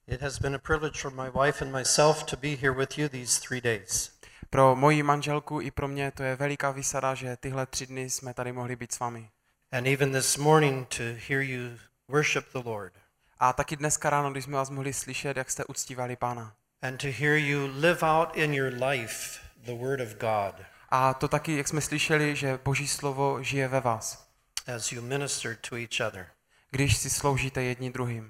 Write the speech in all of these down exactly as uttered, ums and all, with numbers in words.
It has been a privilege for my wife and myself to be here with you these three days. Pro moji manželku i pro mě to je veliká výsada, že tyhle tři dny jsme tady mohli být s vámi. And even this morning to hear you worship the Lord. A taky dneska ráno, když jsme vás mohli slyšet, jak jste uctívali Pána. And to hear you live out in your life the word of God. A to taky, jak jsme slyšeli, že Boží slovo žije ve vás. As you minister to each other. Když si sloužíte jedni druhým.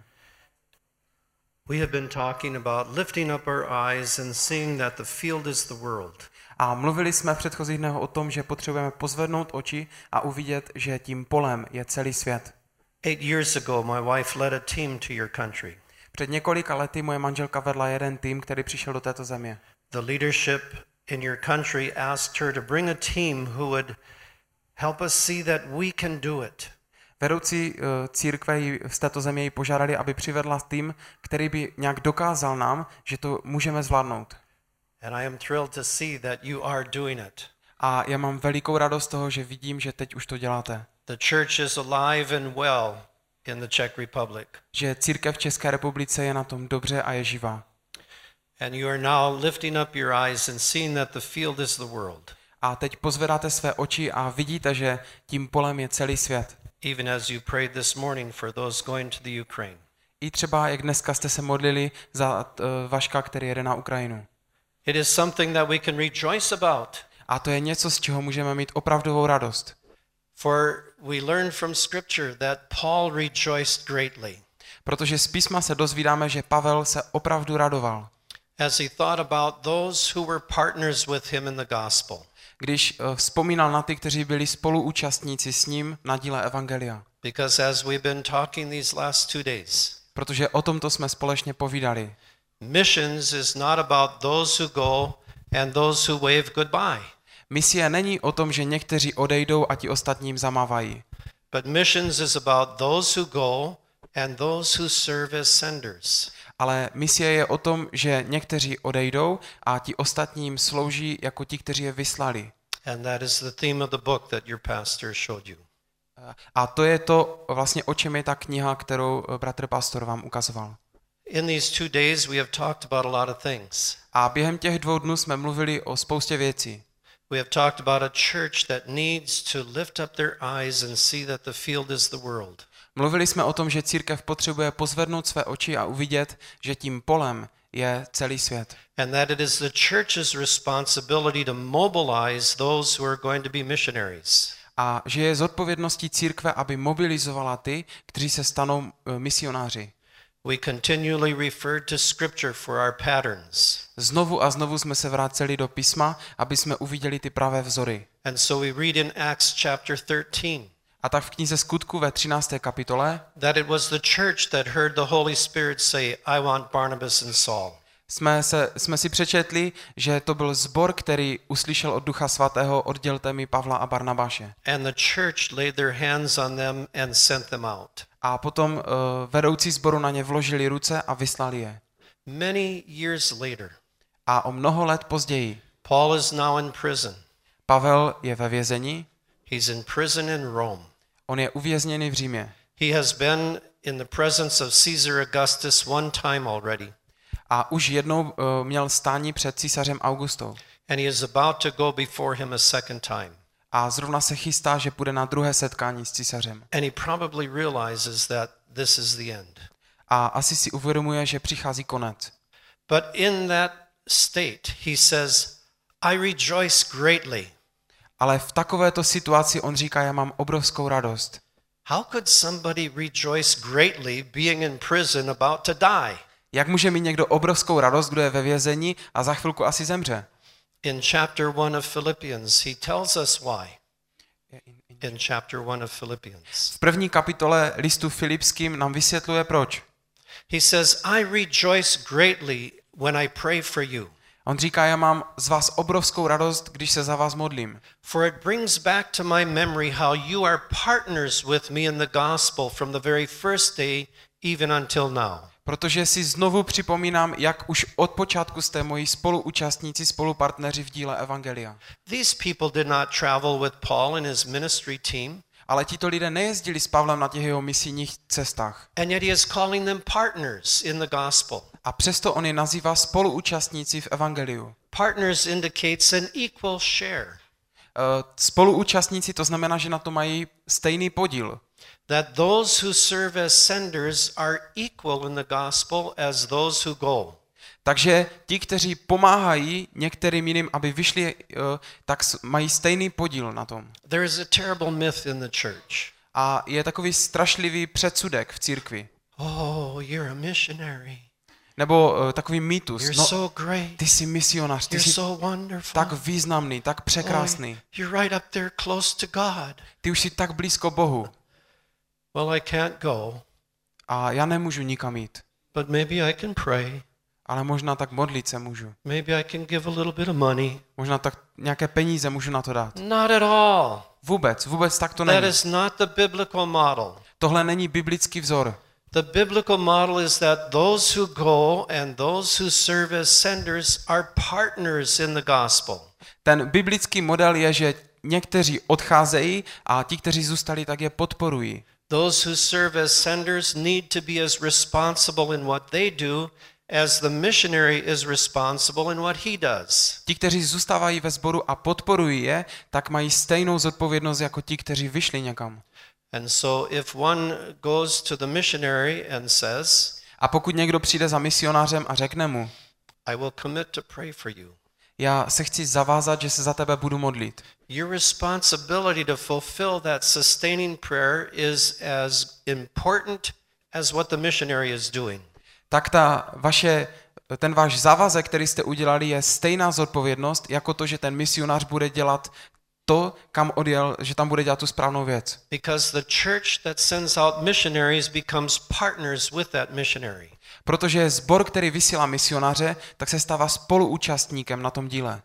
We have been talking about lifting up our eyes and seeing that the field is the world. A mluvili jsme v předchozích dnech o tom, že potřebujeme pozvednout oči a uvidět, že tím polem je celý svět. Eight years ago, my wife led a team to your country. Před několika lety moje manželka vedla jeden tým, který přišel do této země. The leadership in your country asked her to bring a team who would help us see that we can do it. Vedoucí uh, církve z této země ji požádali, aby přivedla tým, který by nějak dokázal nám, že to můžeme zvládnout. And I am thrilled to see that you are doing it. A já mám velikou radost z toho, že vidím, že teď už to děláte. The church is alive and well in the Czech Republic. Že církev v České republice je na tom dobře a je živá. And you are now lifting up your eyes and seeing that the field is the world. A teď pozvedáte své oči a vidíte, že tím polem je celý svět. Even as you prayed this morning for those going to the Ukraine. I třeba, jak dneska jste se modlili za uh, Vaška, který jede na Ukrajinu. It is something that we can rejoice about. A to je něco, z čeho můžeme mít opravdovou radost. For we learn from scripture that Paul rejoiced greatly. Protože z písma se dozvídáme, že Pavel se opravdu radoval. As he thought about those who were partners with him in the gospel. Když uh, vzpomínal na ty, kteří byli spoluúčastníci s ním na díle evangelia. Because as we've been talking these last two days. Protože o tomto jsme společně povídali. Missions is not about those who go and those who wave goodbye. Misie není o tom, že někteří odejdou a ti ostatním zamávají. But missions is about those who go and those who serve as senders. Ale misie je o tom, že někteří odejdou a ti ostatním slouží jako ti, kteří je vyslali. And that is the theme of the book that your pastor showed you. A to je to vlastně, o čem je ta kniha, kterou bratr pastor vám ukazoval. In these two days we have talked about a lot of things. A během těch dvou dnů jsme mluvili o spoustě věcí. We have talked about a church that needs to lift up their eyes and see that the field is the world. Mluvili jsme o tom, že církev potřebuje pozvednout své oči a uvidět, že tím polem je celý svět. And that it is the church's responsibility to mobilize those who are going to be missionaries. A že je zodpovědností církve, aby mobilizovala ty, kteří se stanou misionáři. We continually referred to scripture for our patterns. Znovu a znovu jsme se vraceli do písma, aby jsme uviděli ty pravé vzory. And so we read in Acts chapter thirteen. A tak v knize Skutku ve třinácté kapitole that it was the church that heard the Holy Spirit say, I want Barnabas and Saul. Jsme, se, jsme si přečetli, že to byl sbor, který uslyšel od Ducha Svatého, oddělte mi Pavla a Barnabáše. And the church laid their hands on them and sent them out. A potom uh, vedoucí sboru na ně vložili ruce a vyslali je. Many years later. A o mnoho let později. Paul is now in prison. Pavel je ve vězení. He's in prison in Rome. On je uvězněný v Římě. He has been in the presence of Caesar Augustus one time already. A už jednou uh, měl stání před císařem Augustou. And he is about to go before him a second time. A zrovna se chystá, že půjde na druhé setkání s císařem. And he probably realizes that this is the end. A asi si uvědomuje, že přichází konec. But in that state he says, I rejoice greatly. Ale v takovéto situaci on říká, já mám obrovskou radost. How could somebody rejoice greatly being in prison about to die? Jak může mít někdo obrovskou radost, kdo je ve vězení a za chvilku asi zemře? In chapter one of Philippians, he tells us why. In chapter one of Philippians. V první kapitole listu Filipským nám vysvětluje proč. He says, I rejoice greatly when I pray for you. On říká, já mám z vás obrovskou radost, když se za vás modlím. For it brings back to my memory how you are partners with me in the gospel from the very first day even until now. Protože si znovu připomínám, jak už od počátku jste moji spoluúčastníci, spolupartneři v díle evangelia. These people did not travel with Paul and his ministry team. Ale tito lidé nejezdili s Pavlem na těch jeho misijních cestách. And yet he is calling them partners in the gospel. A přesto on je nazývá spoluúčastníci v evangeliu. Partners indicates an equal share. Uh, spoluúčastníci to znamená, že na to mají stejný podíl. That those who serve as senders are equal in the gospel as those who go. Takže ti, kteří pomáhají některým jiným, aby vyšli, tak mají stejný podíl na tom. There is a terrible myth in the church. A je takový strašlivý předsudek v církvi. Oh, you're a missionary. Nebo uh, takový mýtus. You're No, so great. ty jsi misionář, ty You're jsi so wonderful. tak významný, tak překrásný. Oh, you're right up there close to God. Ty už jsi tak blízko Bohu. Well, I can't go, A já nemůžu nikam jít. but maybe I can pray. Ale možná tak modlit se můžu. Maybe I can give a little bit of money. Možná tak nějaké peníze můžu na to dát. Not at all. Vůbec, vůbec tak to That není. is not the biblical model. Tohle není biblický vzor. The biblical model is that those who go and those who serve as senders are partners in the gospel. Ten biblický model je, že někteří odcházejí a ti, kteří zůstali, tak je podporují. Those who serve as senders need to be as responsible in what they do as the missionary is responsible in what he does. Ti, kteří zůstávají ve sboru a podporují je, tak mají stejnou zodpovědnost jako ti, kteří vyšli někam. And so if one goes to the missionary and says, A pokud někdo přijde za misionářem a řekne mu, I will commit to pray for you. já se chci zavázat, že se za tebe budu modlit. Your responsibility to fulfill that sustaining prayer is as important as what the missionary is doing. Tak ta vaše, ten váš závazek, který jste udělali, je stejná zodpovědnost, jako to, že ten misionář bude dělat to, kam odjel, že tam bude dělat tu správnou věc. Because the church that sends out missionaries becomes partners with that missionary. Protože sbor, který vysílá misionáře, tak se stává spoluúčastníkem na tom díle.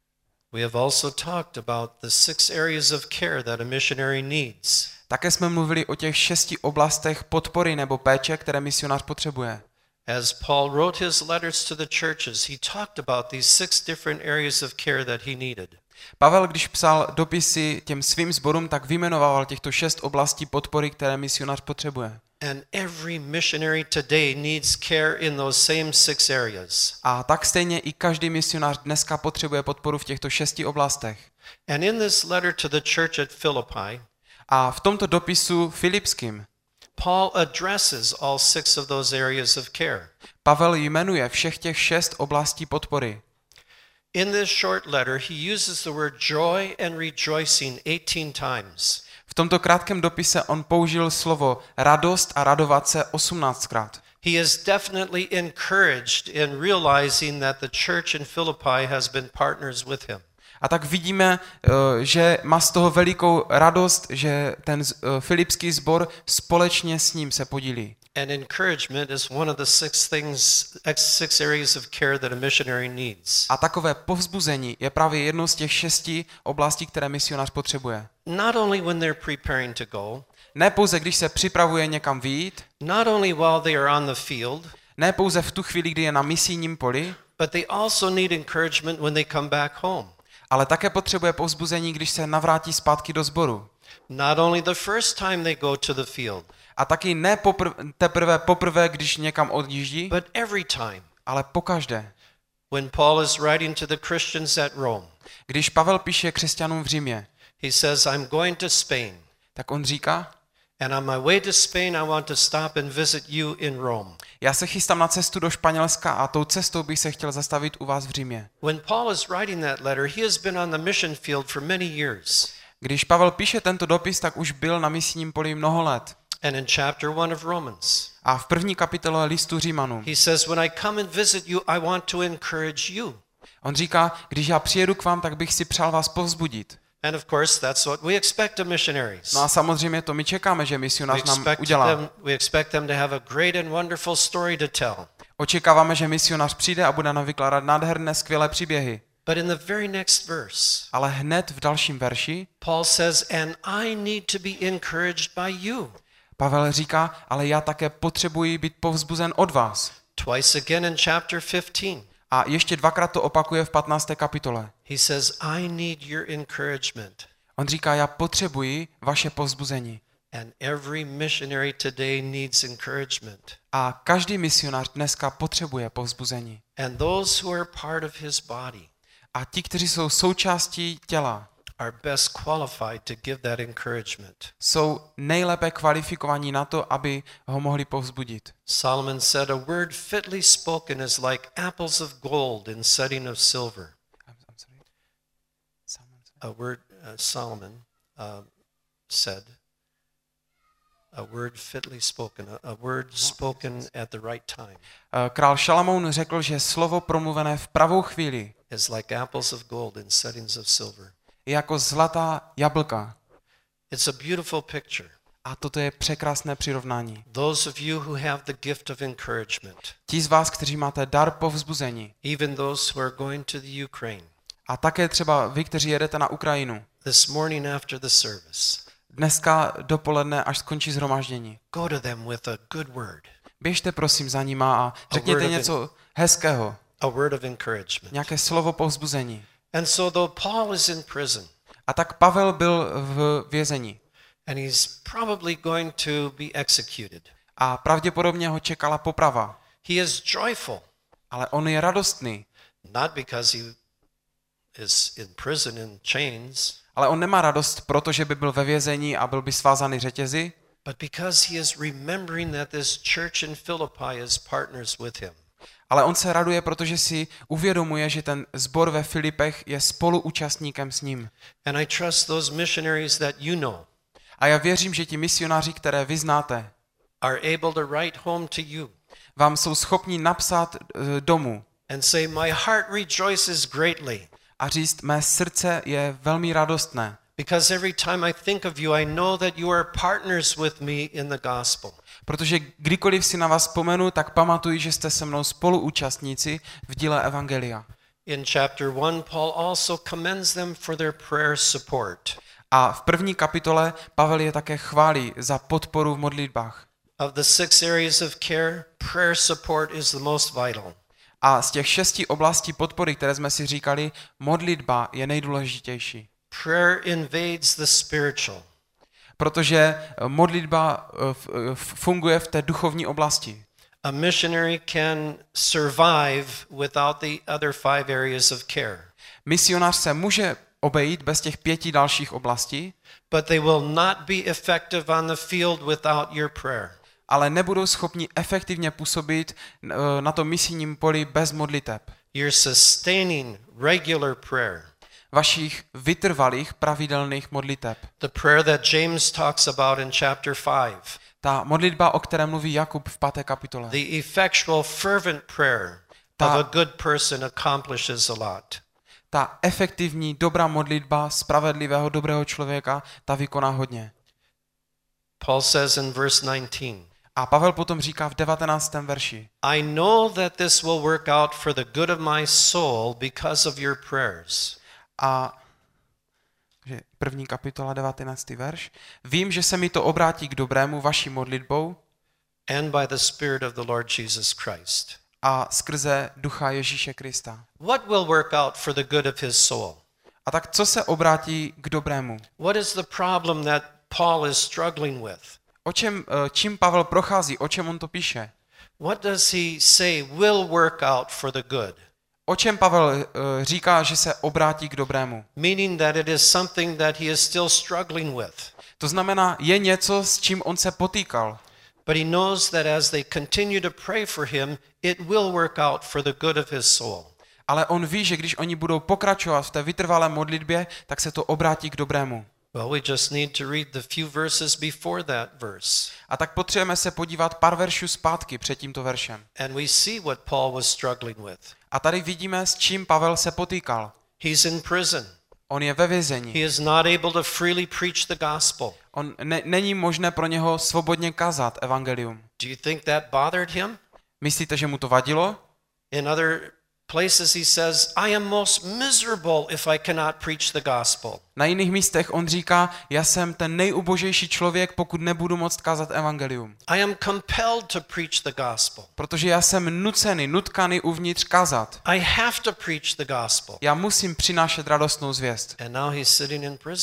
We have also talked about the six areas of care that a missionary needs. Také jsme mluvili o těch šesti oblastech podpory nebo péče, které misionář potřebuje. As Paul wrote his letters to the churches, he talked about these six different areas of care that he needed. Pavel, když psal dopisy těm svým sborům, tak vyjmenoval těchto šest oblastí podpory, které misionář potřebuje. And every missionary today needs care in those same six areas. A tak stejně i každý misionář dneska potřebuje podporu v těchto šesti oblastech. And in this letter to the church at Philippi, A v tomto dopisu filipským Paul addresses all six of those areas of care. Pavel jmenuje všech těch šest oblastí podpory. In this short letter, he uses the word joy and rejoicing eighteen times. V tomto krátkém dopise on použil slovo radost a radovat se osmnáctkrát. He is definitely encouraged in realizing that the church in Philippi has been partners with him. A tak vidíme, že má z toho velikou radost, že ten filipský sbor společně s ním se podílí. And encouragement is one of the six things, six areas of care that a missionary needs. A takové povzbuzení je právě jednou z těch šesti oblastí, které misionář potřebuje. Not only when they're preparing to go, Ne pouze, když se připravuje někam vyjít, not only while they are on the field, ne pouze v tu chvíli, kdy je na misijním poli, but they also need encouragement when they come back home. ale také potřebuje povzbuzení, když se navrátí zpátky do sboru. Not only the first time they go to the field, A taky ne popr- teprve poprvé, když někam odjíždí, but every time. ale pokaždé. When Paul is writing to the Christians at Rome, Když Pavel píše křesťanům v Římě, he says, I'm going to Spain, tak on říká, and on my way to Spain, I want to stop and visit you in Rome. já se chystám na cestu do Španělska a tou cestou bych se chtěl zastavit u vás v Římě. When Paul is writing that letter, he has been on the mission field for many years. Když Pavel píše tento dopis, tak už byl na misijním poli mnoho let. And in chapter one of Romans, A v první kapitole listu Římanům he says, when I come and visit you, I want to encourage you. on říká, když já přijedu k vám, tak bych si přál vás povzbudit. And of course, that's what we expect of missionaries. No a samozřejmě to my čekáme, že We misionář nám expect udělá. them, we expect them to have a great and wonderful story to tell. Očekáváme, že misionář přijde a bude nám vykládat nádherné, skvělé příběhy. But in the very next verse, Ale hned v dalším verši Paul says, and I need to be encouraged by you. Pavel říká, ale já také potřebuji být povzbuzen od vás. Twice again in chapter fifteen, A ještě dvakrát to opakuje v patnácté kapitole. he says, I need your encouragement. On říká, já potřebuji vaše povzbuzení. And every missionary today needs encouragement. A každý misionář dneska potřebuje povzbuzení. And those who are part of his body A ti, kteří jsou součástí těla, are best qualified to give that encouragement. jsou nejlépe kvalifikovaní na to, aby ho mohli povzbudit. Solomon said, a word fitly spoken is like apples of gold in setting of silver. A word, uh, Solomon uh, said, a word fitly spoken, a, a word spoken at the right time Král Šalamoun řekl, že slovo promluvené v pravou chvíli is like apples of gold in settings of silver. je jako zlatá jablka. It's a beautiful picture. A toto je překrásné přirovnání. Those of you who have the gift of encouragement, Ti z vás, kteří máte dar povzbuzení, even those who are going to the Ukraine, a také třeba vy, kteří jedete na Ukrajinu, this morning after the service, dneska dopoledne, až skončí shromáždění, go to them with a good word, běžte prosím za nima a řekněte word of něco hezkého, a word of encouragement. nějaké slovo povzbuzení. And so though Paul is in prison, A tak Pavel byl v vězení and he's probably going to be executed, a pravděpodobně ho čekala poprava, he is joyful, ale on je radostný, not because he is in prison in chains, ale on nemá radost, protože by byl ve vězení a byl by svázaný řetězy, but because he is remembering that this church in Philippi is partners with him. ale on se raduje, protože si uvědomuje, že ten sbor ve Filipech je spoluúčastníkem s ním. And I trust those missionaries that you know A já věřím, že ti misionáři, které vy znáte, are able to write home to you vám jsou schopni napsat e, domů and say, my heart rejoices greatly, a říct, mé srdce je velmi radostné, because every time I think of you, I know that you are partners with me in the gospel. protože kdykoliv si na vás vzpomenu, tak pamatuji, že jste se mnou spoluúčastníci v díle Evangelia. In chapter one, Paul also commends them for their prayer support. A v první kapitole Pavel je také chválí za podporu v modlitbách. Of the six areas of care, prayer support is the most vital. A z těch šesti oblastí podpory, které jsme si říkali, modlitba je nejdůležitější. Prayer invades the spiritual. Protože modlitba funguje v té duchovní oblasti. A missionary can survive without the other five areas of care, Misionář se může obejít bez těch pěti dalších oblastí, but they will not be effective on the field without your prayer. ale nebudou schopni efektivně působit na tom misijním poli bez modliteb. Your sustaining regular prayer, Vašich vytrvalých pravidelných modliteb. the prayer that James talks about in chapter five, Ta modlitba, o které mluví Jakub v páté kapitole. the effectual fervent prayer Ta- of a good person accomplishes a lot. Ta efektivní, dobrá modlitba spravedlivého, dobrého člověka, ta vykoná hodně. Paul says in verse nineteen, A Pavel potom říká v devatenáctém verši. I know that this will work out for the good of my soul because of your prayers. A že první kapitola, devatenáctý verš. Vím, že se mi to obrátí k dobrému vaší modlitbou And by the Spirit of the Lord Jesus Christ. a skrze ducha Ježíše Krista. What will work out for the good of his soul? A tak co se obrátí k dobrému? What is the problem that Paul is struggling with? O čem, čím Pavel prochází? O čem on to píše? What does he say will work out for the good? O čem Pavel uh, říká, že se obrátí k dobrému? Meaning that it is something that he is still struggling with. To znamená, je něco, s čím on se potýkal. But he knows that as they continue to pray for him, it will work out for the good of his soul. Ale on ví, že když oni budou pokračovat v té vytrvalé modlitbě, tak se to obrátí k dobrému. Well, we just need to read the few verses before that verse. A tak potřebujeme se podívat pár veršů zpátky před tímto veršem. And we see what Paul was struggling with. A tady vidíme, s čím Pavel se potýkal. He's in prison. On je ve vězení. He is not able to freely preach the gospel. On ne, není možné pro něho svobodně kázat evangelium. Do you think that bothered him? Myslíte, že mu to vadilo? In other places he says, I am most miserable if I cannot preach the gospel. Na jiných místech on říká, já jsem ten nejubožejší člověk, pokud nebudu moct kázat evangelium. I am compelled to preach the gospel. Protože já jsem nucený, nutkaný uvnitř kázat. I have to preach the gospel. Já musím přinášet radostnou zvěst. And now he's sitting in prison.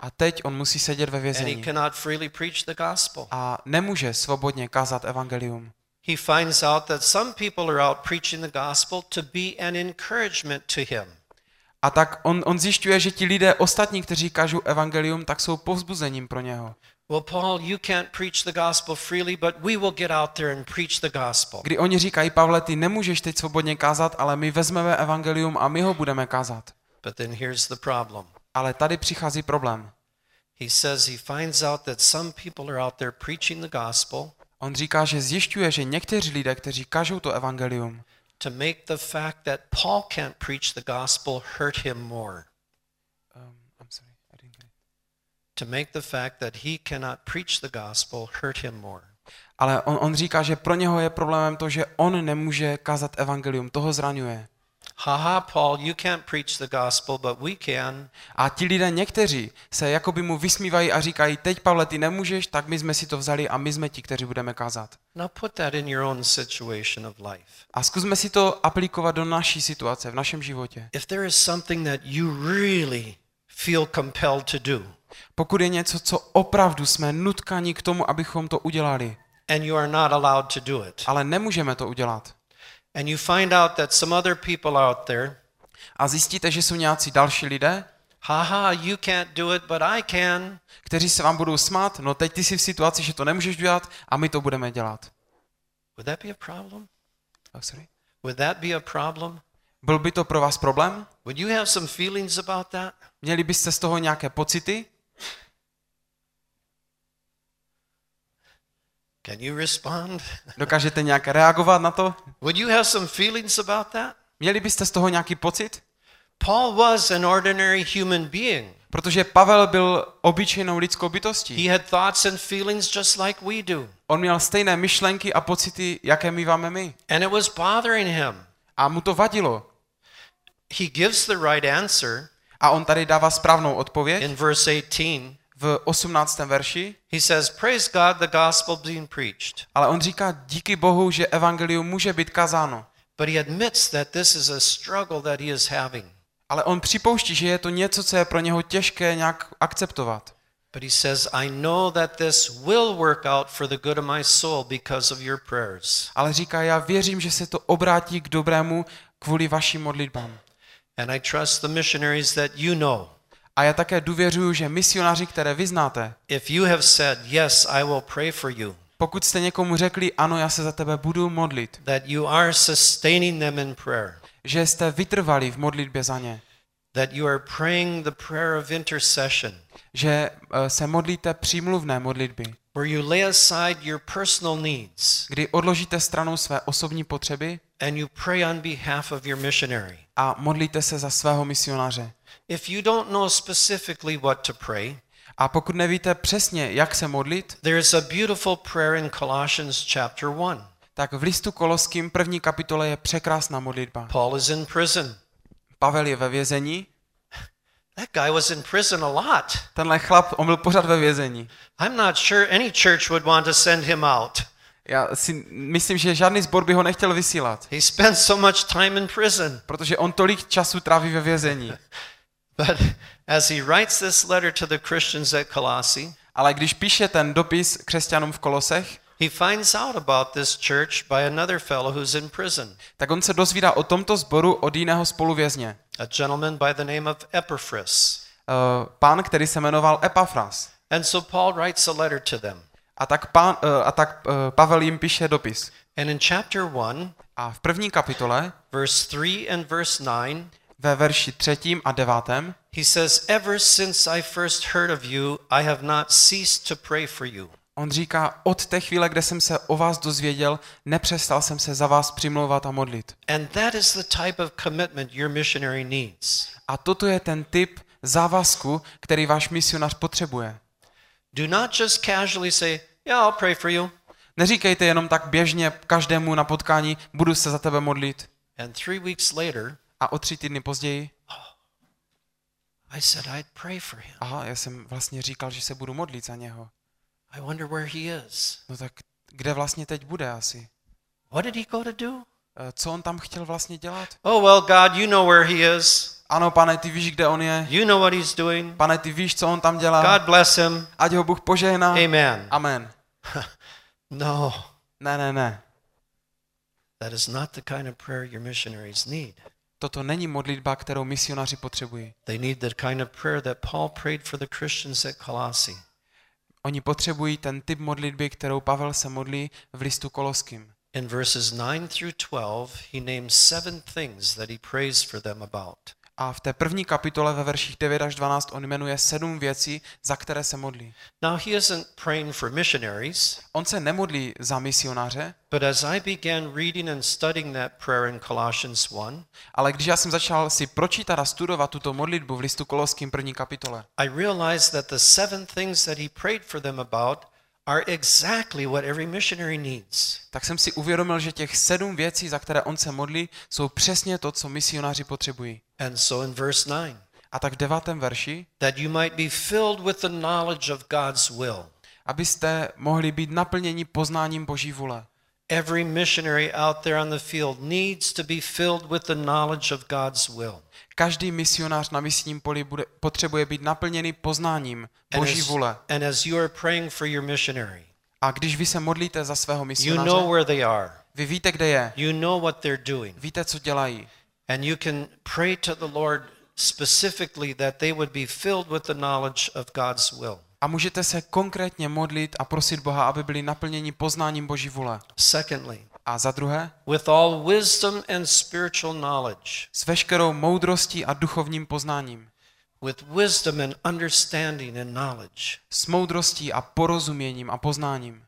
A teď on musí sedět ve and he vězení. cannot freely preach the gospel. A nemůže svobodně kázat evangelium. He finds out that some people are out preaching the gospel to be an encouragement to him. A tak on, on zjišťuje, že ti lidé ostatní, kteří kážou evangelium, tak jsou povzbuzením pro něho. Well, Paul, you can't preach the gospel freely, but we will get out there and preach the gospel. Kdy oni říkají, Pavle, ty nemůžeš teď svobodně kázat, ale my vezmeme evangelium a my ho budeme kázat. But then here's the problem. Ale tady přichází problém. He says he finds out that some people are out there preaching the gospel On říká, že zjišťuje, že někteří lidé, kteří kážou to evangelium, to make the fact that Paul can't preach the gospel hurt him more. um, I'm sorry, I didn't get it. To make the fact that he cannot preach the gospel hurt him more. Ale on, on říká, že pro něho je problémem to, že on nemůže kázat evangelium, toho zraňuje. Haha, Paul, you can't preach the gospel, but we can. A ti lidé někteří se jakoby mu vysmívají a říkají, teď Pavle, ty nemůžeš, tak my jsme si to vzali a my jsme ti, kteří budeme kázat. Now put that in your own situation of life. A zkusme si to aplikovat do naší situace, v našem životě. If there is something that you really feel compelled to do, Pokud je něco, co opravdu jsme nutkani k tomu, abychom to udělali, and you are not allowed to do it, ale nemůžeme to udělat, and you find out that some other people out there, a zjistíte, že jsou nějací další lidé, haha, you can't do it, but I can, kteří se vám budou smát, no teď ty jsi v situaci, že to nemůžeš dělat a my to budeme dělat. would that be a problem? Oh, sorry. Would that be a problem? Byl by to pro vás problém? Would you have some feelings about that? Měli byste z toho nějaké pocity? Can you respond? Dokážete nějak reagovat na to? Would you have some feelings about that? Měli byste z toho nějaký pocit? Paul was an ordinary human being. Protože Pavel byl obyčejnou lidskou bytostí. He had thoughts and feelings just like we do. On měl stejné myšlenky a pocity, jaké my máme my. And it was bothering him. A mu to vadilo. He gives the right answer A on tady dává správnou odpověď. in verse eighteen. V osmnáctém verši. He says, praise God, the gospel being preached. Ale on říká, díky Bohu, že evangelium může být kazáno. But he admits that this is a struggle that he is having. Ale on připouští, že je to něco, co je pro něho těžké nějak akceptovat. But he says, I know that this will work out for the good of my soul because of your prayers. Ale říká, já věřím, že se to obrátí k dobrému kvůli vašim modlitbám. And I trust the missionaries that you know. A já také důvěřuji, že misionáři, které vy znáte, If you have said, yes, I will pray for you, pokud jste někomu řekli, ano, já se za tebe budu modlit, that you are sustaining them in prayer, že jste vytrvali v modlitbě za ně, that you are praying the prayer of intercession, že eh, se modlíte přímluvné modlitby, where you lay aside your personal needs kdy odložíte stranou své osobní potřeby and you pray on behalf of your missionary. a modlíte se za svého misionáře. If you don't know specifically what to pray, A pokud nevíte přesně, jak se modlit, there's a beautiful prayer in Colossians chapter one. tak v listu Koloským první kapitole je překrásná modlitba. Paul is in prison. Pavel je ve vězení. That guy was in prison a lot. Tenhle chlap, on byl pořád ve vězení. I'm not sure any church would want to send him out. Já si myslím, že žádný sbor by ho nechtěl vysílat, He spent so much time in prison. protože on tolik času tráví ve vězení. But as he writes this letter to the Christians at Colossae, Ale když píše ten dopis křesťanům v Kolosech, he finds out about this church by another fellow who's in prison, tak on se dozvídá o tomto sboru od jiného spoluvězně. a gentleman by the name of Epaphras. Uh, pán, který se jmenoval Epafras. And so Paul writes a letter to them. A tak, pán, uh, a tak uh, Pavel jim píše dopis. And in chapter one, A v první kapitole, verse three and verse nine, ve verši třetím a devátém, he says, ever since I first heard of you, I have not ceased to pray for you. on říká, od té chvíle, kde jsem se o vás dozvěděl, nepřestal jsem se za vás přimlouvat a modlit. And that is the type of commitment your missionary needs. A toto je ten typ závazku, který váš misionář potřebuje. Do not just casually say, yeah, I'll pray for you. Neříkejte jenom tak běžně každému na potkání, budu se za tebe modlit. And three weeks later, A o tři týdny později, I said I'd pray for him. aha, já jsem vlastně říkal, že se budu modlit za něho. I wonder where he is. No tak kde vlastně teď bude asi? What did he go to do? Eh, Co on tam chtěl vlastně dělat? Oh, well, God, you know where he is. Ano, pane, ty víš, kde on je. You know what he's doing. Pane, ty víš, co on tam dělá. God bless him. Ať ho Bůh požehná. Amen. Amen. No, Ne, ne, ne. that is not the kind of prayer your missionaries need. Toto není modlitba, kterou misionáři potřebují. They need the kind of prayer that Paul prayed for the Christians at Colossae. Oni potřebují ten typ modlitby, kterou Pavel se modlí v listu Koloským. In verses nine through twelve, he names seven things that he prays for them about. A v té první kapitole ve verších devět až dvanáct on jmenuje sedm věcí, za které se modlí. Now, he isn't praying for missionaries, On se nemodlí za misionáře, but as I began reading and studying that prayer in Colossians one, ale když já jsem začal si pročítat a studovat tuto modlitbu v listu Koloským první kapitole, I realized that the seven things that he prayed for them about are exactly what every missionary needs. tak jsem si uvědomil, že těch sedm věcí, za které on se modlí, jsou přesně to, co misionáři potřebují. And so in verse nine, A tak v devátém verši, that you might be filled with the knowledge of God's will. abyste mohli být naplněni poznáním Boží vůle. Every missionary out there on the field needs to be filled with the knowledge of God's will. Každý misionář na misijním poli bude, potřebuje být naplněný poznáním And Boží as, vůle. and as you are praying for your missionary, A když vy se modlíte za svého you misionáře, know where they are. vy víte, kde je, You know what they're doing. víte, co dělají. And you can pray to the Lord specifically that they would be filled with the knowledge of God's will. A můžete se konkrétně modlit a prosit Boha, aby byli naplněni poznáním Boží vůle. Secondly, A za druhé, with all wisdom and spiritual knowledge, s veškerou moudrostí a duchovním poznáním. with wisdom and understanding and knowledge. S moudrostí a porozuměním a poznáním.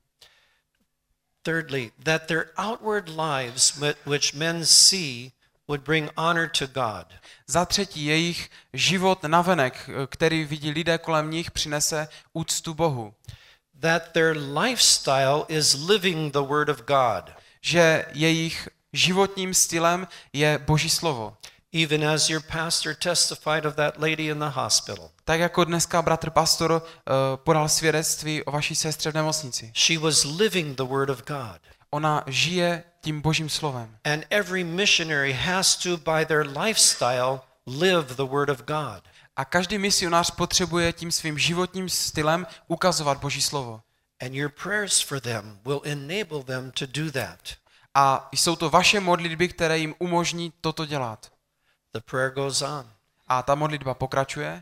Thirdly, that their outward lives whi- which men see would bring honor to God. Za třetí, jejich život navenek, který vidí lidé kolem nich, přinese úctu Bohu. That their lifestyle is living the word of God, Že jejich životním stylem je Boží slovo. even as your pastor testified of that lady in the hospital. Tak jako dneska bratr pastor uh, podal svědectví o vaší sestře v nemocnici. She was living the word of God. Ona žije tím Božím slovem. And every missionary has to, by their lifestyle, live the word of God. A každý misionář potřebuje tím svým životním stylem ukazovat Boží slovo. And your prayers for them will enable them to do that. A jsou to vaše modlitby, které jim umožní toto dělat. The prayer goes on. A ta modlitba pokračuje.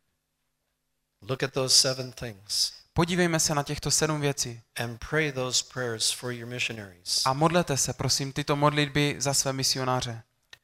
Look at those seven things Podívejme se na těchto sedm věcí. and pray those prayers for your missionaries. A modlete se, prosím, tyto modlitby za své misionáře.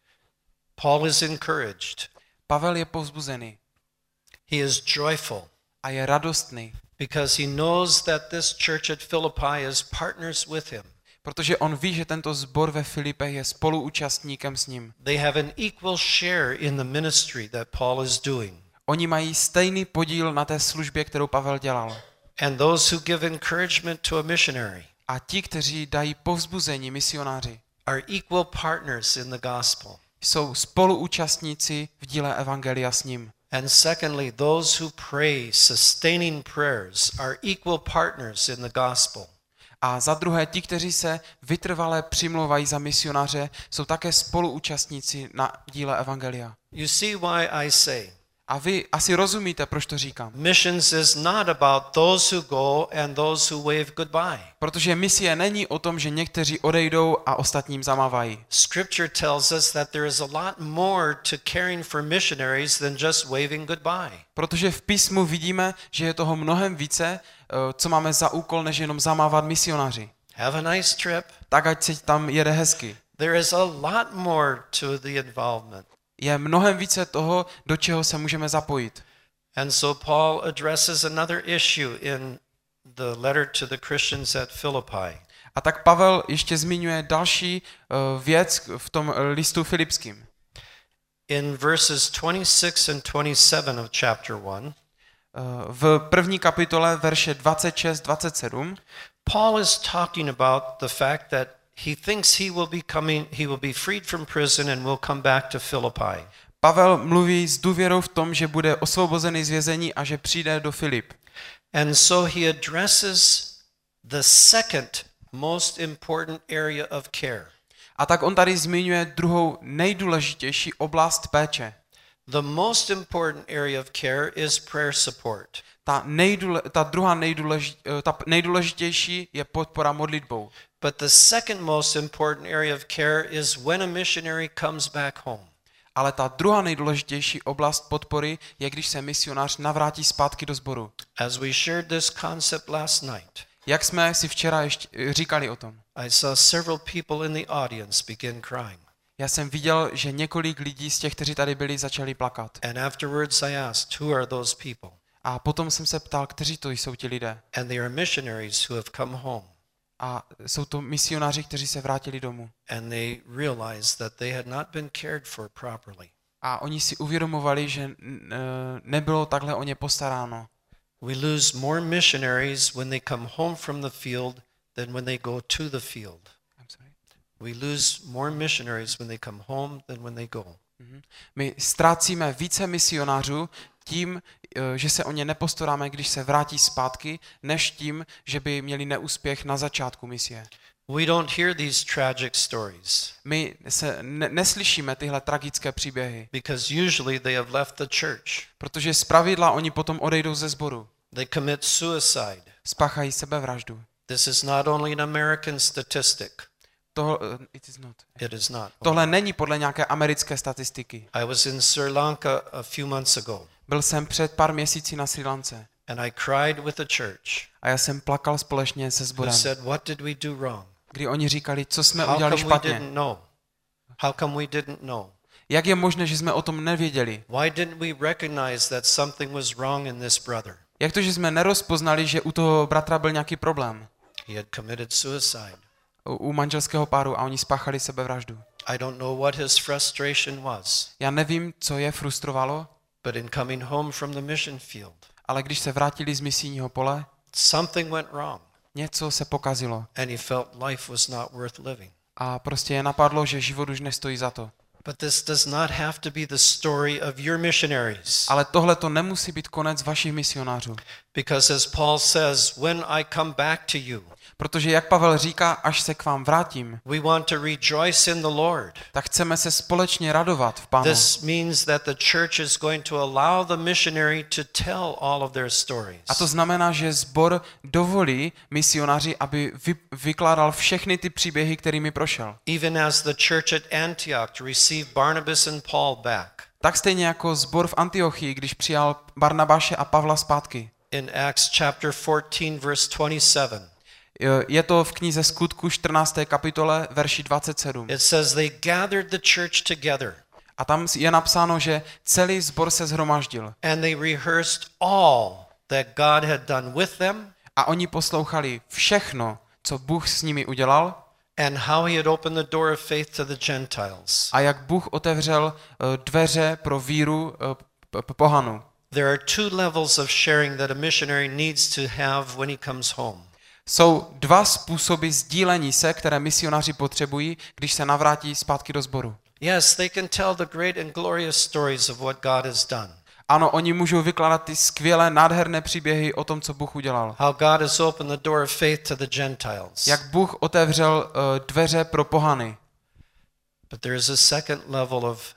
Paul is encouraged. Pavel je povzbuzený He is joyful a je radostný, because he knows that this church at Philippi is partners with him. protože on ví, že tento sbor ve Filipech je spoluúčastníkem s ním. They have an equal share in the ministry that Paul is doing. Oni mají stejný podíl na té službě, kterou Pavel dělal. And those who give encouragement to a missionary A ti, kteří dají povzbuzení misionáři, are equal partners in the gospel. jsou spoluúčastníci v díle evangelia s ním. And secondly, those who pray sustaining prayers are equal partners in the gospel. A za druhé, ti, kteří se vytrvale přimlouvají za misionáře, jsou také spoluúčastníci na díle evangelia. You see why I say A vy asi rozumíte, proč to říkám. missions is not about those who go and those who wave goodbye. Protože misie není o tom, že někteří odejdou a ostatním zamávají. Scripture tells us that there is a lot more to caring for missionaries than just waving goodbye. Protože v písmu vidíme, že je toho mnohem více, co máme za úkol, než jenom zamávat misionáři. Have a nice trip. Tak ať se tam jede hezky. There is a lot more to the involvement. Je mnohem více toho, do čeho se můžeme zapojit. And so Paul addresses another issue in the letter to the Christians at Philippi. A tak Pavel ještě zmiňuje další uh, věc v tom listu Filipským. In verses twenty-six and twenty-seven of chapter one, Uh, v první kapitole verše dvacet šest dvacet sedm Paul is talking about the fact that he thinks he will be coming, he will be freed from prison and will come back to Philippi. Pavel mluví s důvěrou v tom, že bude osvobozený z vězení a že přijde do Filip. And so he addresses the second most important area of care. A tak on tady zmiňuje druhou nejdůležitější oblast péče. The most important area of care is prayer support. Ta, nejdůle, ta druhá nejdůležit, ta nejdůležitější je podpora modlitbou. But the second most important area of care is when a missionary comes back home. Ale ta druhá nejdůležitější oblast podpory je, když se misionář navrátí zpátky do sboru. As we shared this concept last night, Jak jsme si včera ještě říkali o tom. I saw several people in the audience begin crying. Já jsem viděl, že několik lidí z těch, kteří tady byli, začali plakat. And afterwards I asked, who are those people? A potom jsem se ptal, kteří to jsou ti lidé. And they are missionaries who have come home. A jsou to misionáři, kteří se vrátili domů. And they realized that they had not been cared for properly. A oni si uvědomovali, že nebylo takhle o ně postaráno. We lose more missionaries when they come home from the field than when they go to the field. I'm sorry. We lose more missionaries when they come home than when they go. My ztrácíme více misionářů tím, že se o ně nepostaráme, když se vrátí zpátky, než tím, že by měli neúspěch na začátku misie. We don't hear these tragic stories My se ne- neslyšíme tyhle tragické příběhy, because usually they have left the church. protože zpravidla oni potom odejdou ze sboru. They commit suicide. Spáchají sebevraždu. This is not only an American statistic. Tohle, it is not. It is not. Tohle není podle nějaké americké statistiky. I was in Sri Lanka a few months ago, Byl jsem před pár měsíci na Srí Lance and I cried with the church. a já jsem plakal společně se Who sborem, said, what did we do wrong? kdy oni říkali, co jsme How udělali come we špatně. didn't know? How come we didn't know? Jak je možné, že jsme o tom nevěděli? Why didn't we recognize that something was wrong in this brother? Jak to, že jsme nerozpoznali, že u toho bratra byl nějaký problém? He had committed suicide. U, u manželského páru a oni spáchali sebevraždu. I don't know what his frustration was, Já nevím, co je frustrovalo, but in coming home from the mission field, ale když se vrátili z misijního pole, something went wrong, něco se pokazilo and he felt life was not worth living. a prostě je napadlo, že život už nestojí za to. But this does not have to be the story of your missionaries. Ale tohle to nemusí být konec vašich misionářů. Because as Paul says, when I come back to you, Protože jak Pavel říká, až se k vám vrátím, we want to rejoice in the Lord. tak chceme se společně radovat v Pánu. This means that the church is going to allow the missionary to tell all of their stories. A to znamená, že sbor dovolí misionáři, aby vy, vykládal všechny ty příběhy, kterými prošel. Even as the church at Antioch received Barnabas and Paul back. Tak stejně jako sbor v Antiochii, když přijal Barnabáše a Pavla zpátky. In Acts chapter fourteen verse twenty-seven. Je to v knize Skutku čtrnácté kapitole, verši dvacet sedm. It says they gathered the church together A tam je napsáno, že celý sbor se shromaždil. and they rehearsed all that God had done with them A oni poslouchali všechno, co Bůh s nimi udělal and how he had opened the door of faith to the Gentiles. a jak Bůh otevřel dveře pro víru pohanů. There are two levels of sharing that a missionary needs to have when he comes home. Jsou dva způsoby sdílení se, které misionáři potřebují, když se navrátí zpátky do sboru. Yes, they can tell the great and glorious stories of what God has done. Ano, oni můžou vykládat ty skvělé, nádherné příběhy o tom, co Bůh udělal. How God has opened the door of faith to the Gentiles. Jak Bůh otevřel uh, dveře pro pohany. But there is a second level of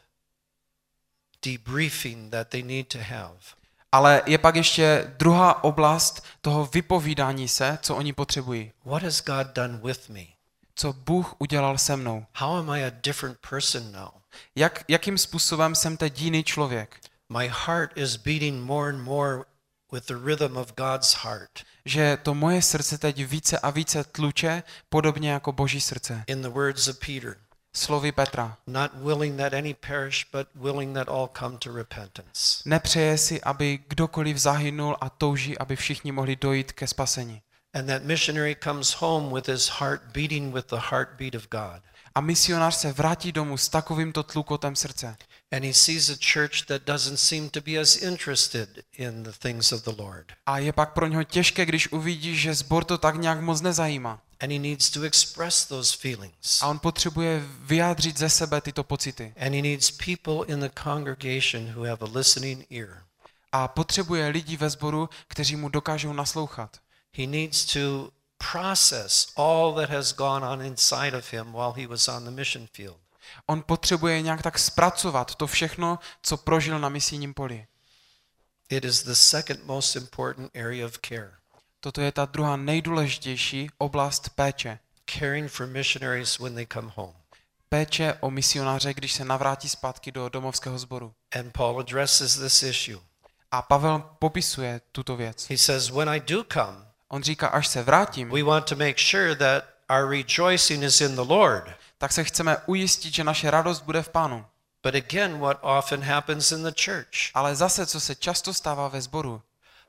debriefing that they need to have. Ale je pak ještě druhá oblast toho vypovídání se, co oni potřebují. What has God done with me? Co Bůh udělal se mnou. How am I a different person now? Jak, jakým způsobem jsem teď jiný člověk? My heart is beating more and more with the rhythm of God's heart. Že to moje srdce teď více a více tluče, podobně jako Boží srdce. In the words of Peter, Slovy Petra. not willing that any perish, but willing that all come to repentance. Nepřeje si, aby kdokoliv zahynul a touží, aby všichni mohli dojít ke spasení. And that missionary comes home with his heart beating with the heartbeat of God. A misionář se vrátí domů s takovýmto tlukotem srdce. And he sees a church that doesn't seem to be as interested in the things of the Lord. A je pak pro něho těžké, když uvidí, že sbor to tak nějak moc nezajímá. And he needs to express those feelings. A on potřebuje vyjádřit ze sebe tyto pocity. And he needs people in the congregation who have a listening ear. A potřebuje lidi ve sboru, kteří mu dokážou naslouchat. He needs to process all that has gone on inside of him while he was on the mission field. On potřebuje nějak tak zpracovat to všechno, co prožil na misijním poli. It is the second most important area of care. Toto je ta druhá nejdůležitější oblast péče. Caring for missionaries when they come home. Péče o misionáře, když se navrátí zpátky do domovského sboru. And Paul addresses this issue. A Pavel popisuje tuto věc. He says, when I do come, On říká, až se vrátím, we want to make sure that our rejoicing is in the Lord. tak se chceme ujistit, že naše radost bude v Pánu. But again, what often happens in the church? Ale zase, co se často stává ve sboru.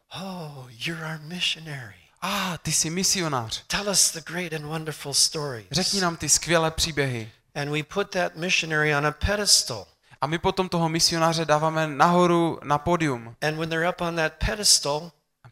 Oh, you're our missionary. A, ah, ty jsi misionář. Tell us the great and wonderful stories. Řekni nám ty skvělé příběhy. And we put that missionary on a pedestal. A my potom toho misionáře dáváme nahoru na pódium. And when they're up on that pedestal,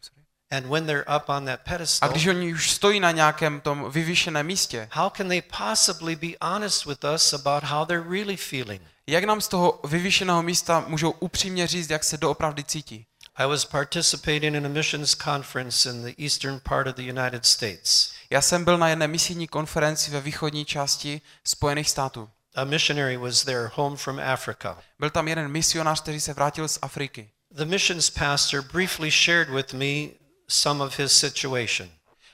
and when they're up on that A pedestal, když oni už stojí na nějakém tom vyvýšeném místě, how can they possibly be honest with us about how they're really feeling? jak nám z toho vyvýšeného místa můžou upřímně říct, jak se doopravdy cítí? I was participating in a missions conference in the eastern part of the United States. Já jsem byl na jedné misijní konferenci ve východní části Spojených států. A missionary was there home from Africa. Byl tam jeden misionář, který se vrátil z Afriky. The missions pastor briefly shared with me some of his situation.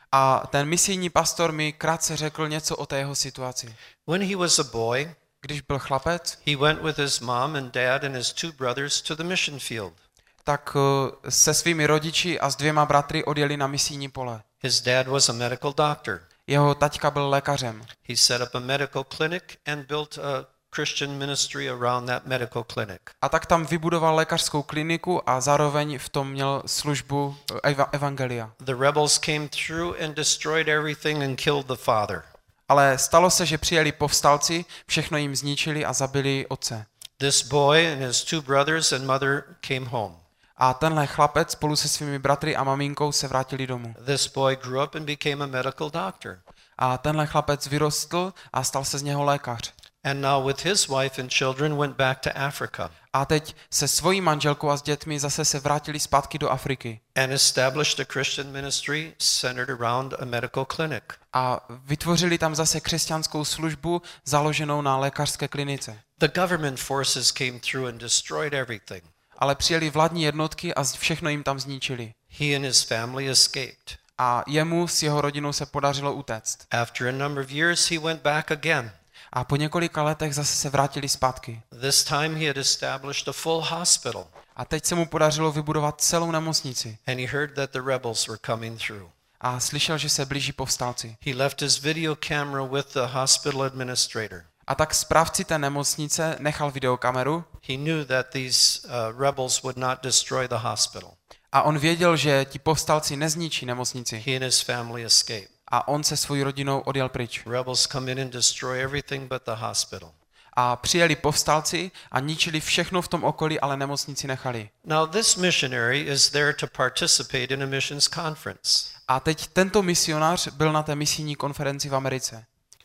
A ten misijní pastor mi krátce řekl něco o té jeho situaci. When he was a boy, Když byl chlapec, he went with his mom and dad and his two brothers to the mission field. tak uh, se svými rodiči a s dvěma bratry odjeli na misijní pole. His dad was a medical doctor. Jeho taťka byl lékařem. He set up a medical clinic and built a Christian ministry around that medical clinic. A tak tam vybudoval lékařskou kliniku a zároveň v tom měl službu eva- evangelia. The rebels came through and destroyed everything and killed the father. Ale stalo se, že přijeli povstalci, všechno jim zničili a zabili otce. This boy and his two brothers and mother came home. A tenhle chlapec spolu se svými bratry a maminkou se vrátili domů. This boy grew up and became a medical doctor. A tenhle chlapec vyrostl a stal se z něho lékař. And now with his wife and children went back to Africa A teď se svojí manželkou a s dětmi zase se vrátili zpátky do Afriky. and established a Christian ministry centered around a medical clinic. A vytvořili tam zase křesťanskou službu založenou na lékařské klinice. The government forces came through and destroyed everything. Ale přijeli vládní jednotky a všechno jim tam zničili. He and his family escaped. A jemu s jeho rodinou se podařilo utéct. After a number of years, he went back again. A po několika letech zase se vrátili zpátky. This time he had established a full hospital, A teď se mu podařilo vybudovat celou nemocnici. and he heard that the rebels were coming through. A slyšel, že se blíží povstalci. He left his video camera with the hospital administrator. A tak správci té nemocnice nechal videokameru He knew that these uh, rebels would not destroy the hospital. a on věděl, že ti povstalci nezničí nemocnici. He and his family escaped. A on se svojí rodinou odjel pryč. Rebels come in and destroy everything but the hospital. A přijeli povstalci a ničili všechno v tom okolí, ale nemocnici nechali. Now this missionary is there to participate in a missions conference. A teď tento misionář byl na té misijní konferenci v Americe.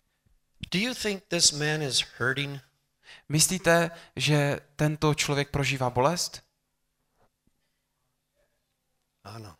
Do you think this man is hurting? Myslíte, že tento člověk prožívá bolest? Ano.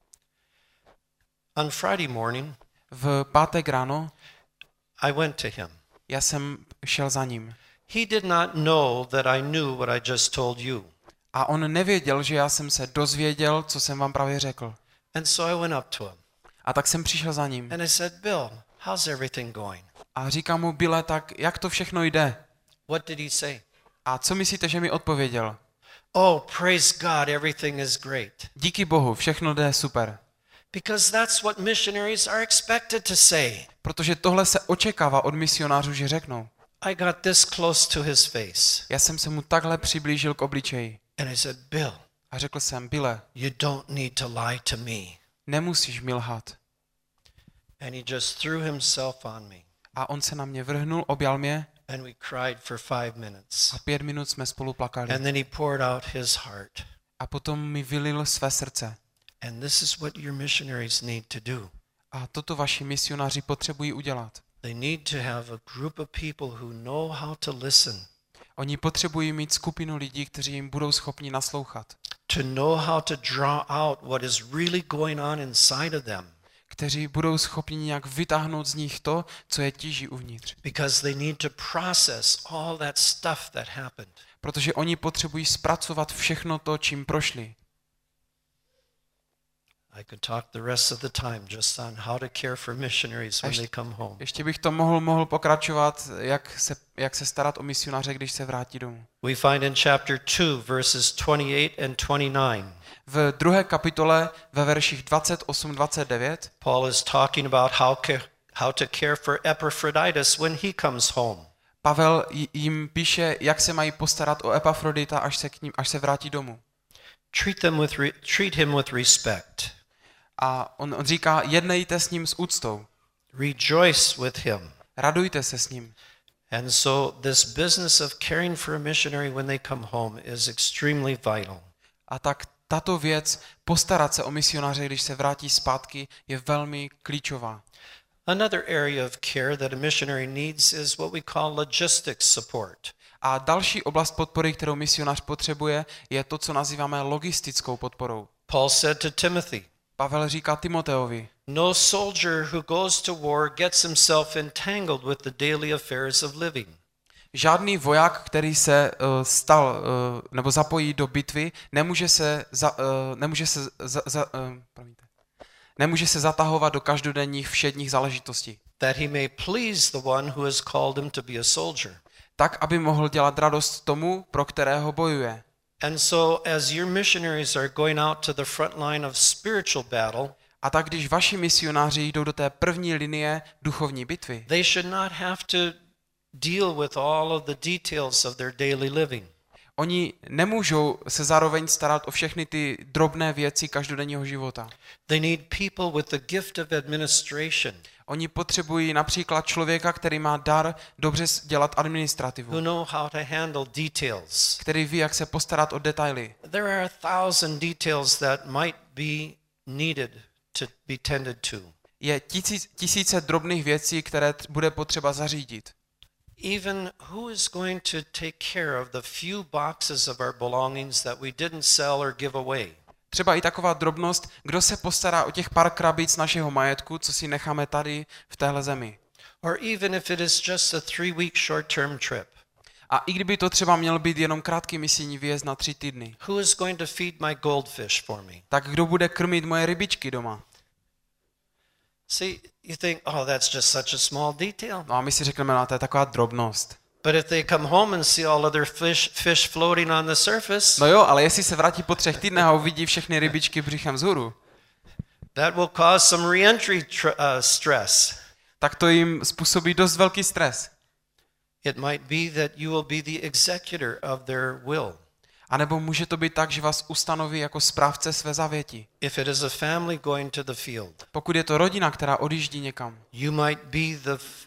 On Friday morning, V pátek ráno I went to him. já jsem šel za ním. He did not know that I knew what I just told you. A on nevěděl, že já jsem se dozvěděl, co jsem vám právě řekl. And so I went up to him. A tak jsem přišel za ním. And I said, Bill, how's everything going? A říkám mu, Bille, tak jak to všechno jde? What did he say? A co myslíte, že mi odpověděl? Oh, praise God, everything is great. Díky Bohu, všechno jde super. Because that's what missionaries are expected to say. Protože tohle se očekává od misionářů, že řeknou. I got this close to his face. Já jsem se mu takhle přiblížil k obličeji. And I said, Bill, A řekl jsem, Bille, you don't need to lie to me. nemusíš mi lhát. And he just threw himself on me. A on se na mě vrhnul, objal mě And we cried for five minutes. a pět minut jsme spolu plakali. And then he poured out his heart. A potom mi vylil své srdce. And this is what your missionaries need to do. A toto vaši misionáři potřebují udělat. They need to have a group of people who know how to listen, Oni potřebují mít skupinu lidí, kteří jim budou schopni naslouchat. to know how to draw out what is really going on inside of them. kteří budou schopni nějak vytáhnout z nich to, co je tíží uvnitř. Because they need to process all that stuff that happened. Protože oni potřebují zpracovat všechno to, čím prošli. I could talk the rest of the time just on how to care for missionaries when they come home. Ještě bych to mohl, mohl pokračovat, jak se, jak se starat o misionáře, když se vrátí domů. We find in chapter two, verses twenty-eight and twenty-nine, V druhé kapitole ve verších dvacet osm dvacet devět Paul is talking about how, ca- how to care for Epaphroditus when he comes home. Pavel j- jim píše, jak se mají postarat o Epafrodita, až se k ním, až se vrátí domů. Treat, them with re- treat him with respect. A on, on říká, jednejte s ním s úctou, Rejoice with him. radujte se s ním. And so this business of caring for a missionary when they come home is extremely vital. A tak tato věc, postarat se o misionáře, když se vrátí zpátky, je velmi klíčová. Another area of care that a missionary needs is what we call logistics support. A další oblast podpory, kterou misionář potřebuje, je to, co nazýváme logistickou podporou. Paul said to Timothy, Pavel říká Timoteovi, no soldier who goes to war gets himself entangled with the daily affairs of living. žádný voják, který se uh, stal uh, nebo zapojí do bitvy, nemůže se, za, uh, nemůže se, za, za, uh, promiňte, nemůže se zatahovat do každodenních všedních záležitostí. That he may please the one who has called him to be a soldier. Tak, aby mohl dělat radost tomu, pro kterého bojuje. And so as your missionaries are going out to the front line of spiritual battle, A tak, když vaši misionáři jdou do té první linie duchovní bitvy, they should not have to deal with all of the details of their daily living. oni nemůžou se zároveň starat o všechny ty drobné věci každodenního života. They need people with the gift of administration Oni potřebují například člověka, který má dar dobře dělat administrativu, who know how to handle details. který ví, jak se postarat o detaily. There are a thousand details that might be needed to be tended to. Je tisíc, tisíce drobných věcí, které t- bude potřeba zařídit. Even who is going to take care of the few boxes of our belongings that we didn't sell or give away? Třeba i taková drobnost, kdo se postará o těch pár krabic našeho majetku, co si necháme tady v téhle zemi. Or even if it is just a three-week short-term trip. A i kdyby to třeba měl být jenom krátký misijní výjezd na tři týdny, Who is going to feed my goldfish for me? tak kdo bude krmit moje rybičky doma? See, you think, oh, that's just such a small detail. No a my si řekneme, no to je taková drobnost. But if they come home and see all other fish, fish floating on the surface, No jo, ale jestli se vrátí po třech týdnech a uvidí všechny rybičky břichem vzhůru, that will cause some reentry tr- uh, stress. tak to jim způsobí dost velký stres. It might be that you will be the executor of their will. A nebo může to být tak, že vás ustanoví jako správce své zavěti. If it is a family going to the field, Pokud je to rodina, která odjíždí někam, you might be the f-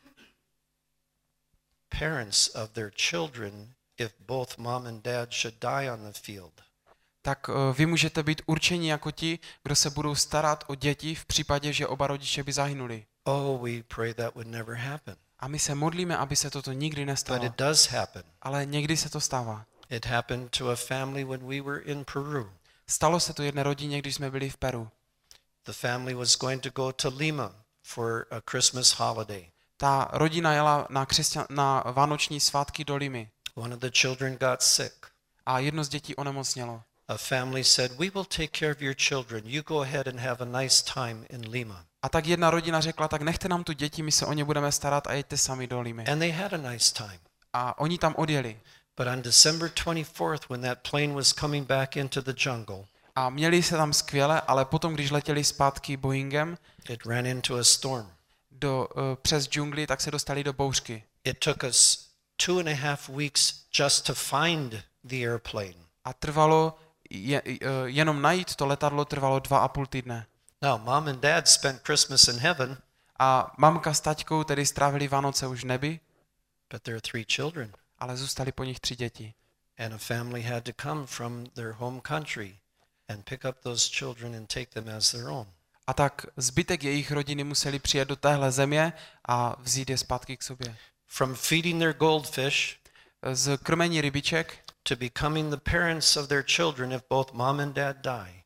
parents of their children if both mom and dad should die on the field. tak eh, vy můžete být určeni jako ti, kdo se budou starat o děti v případě, že oba rodiče by zahynuli. Oh, we pray that would never happen. A my se modlíme, aby se toto nikdy But nestalo. it does happen. Ale někdy se to stává. It happened to a family when we were in Peru. Stalo se to jedné rodině, když jsme byli v Peru. The family was going to go to Lima for a Christmas holiday. Ta rodina jela na, křesťan, na vánoční svátky do Limy One of the children got sick. a jedno z dětí onemocnělo. A family said, we will take care of your children. You go ahead and have a nice time in Lima. A tak jedna rodina řekla, tak nechte nám tu děti, my se o ně budeme starat a jeďte sami do Limy. And they had a nice time. A oni tam odjeli. But on December twenty-fourth, when that plane was coming back into the jungle, A měli se tam skvěle, ale potom, když letěli zpátky Boeingem it ran into a storm. do, uh, přes džungli, tak se dostali do bouřky. It took us two and a half weeks just to find the airplane. A trvalo, je, uh, jenom najít to letadlo trvalo dva a půl týdne. Now, mom and dad spent Christmas in heaven, A mamka s taťkou tedy strávili Vánoce už v nebi, but there are three children. ale zůstali po nich tři děti. And a family had to come from their home country and pick up those children and take them as their own. A tak zbytek jejich rodiny museli přijet do téhle země a vzít je zpátky k sobě. From feeding their goldfish Z krmení rybiček to becoming the parents of their children if both mom and dad die.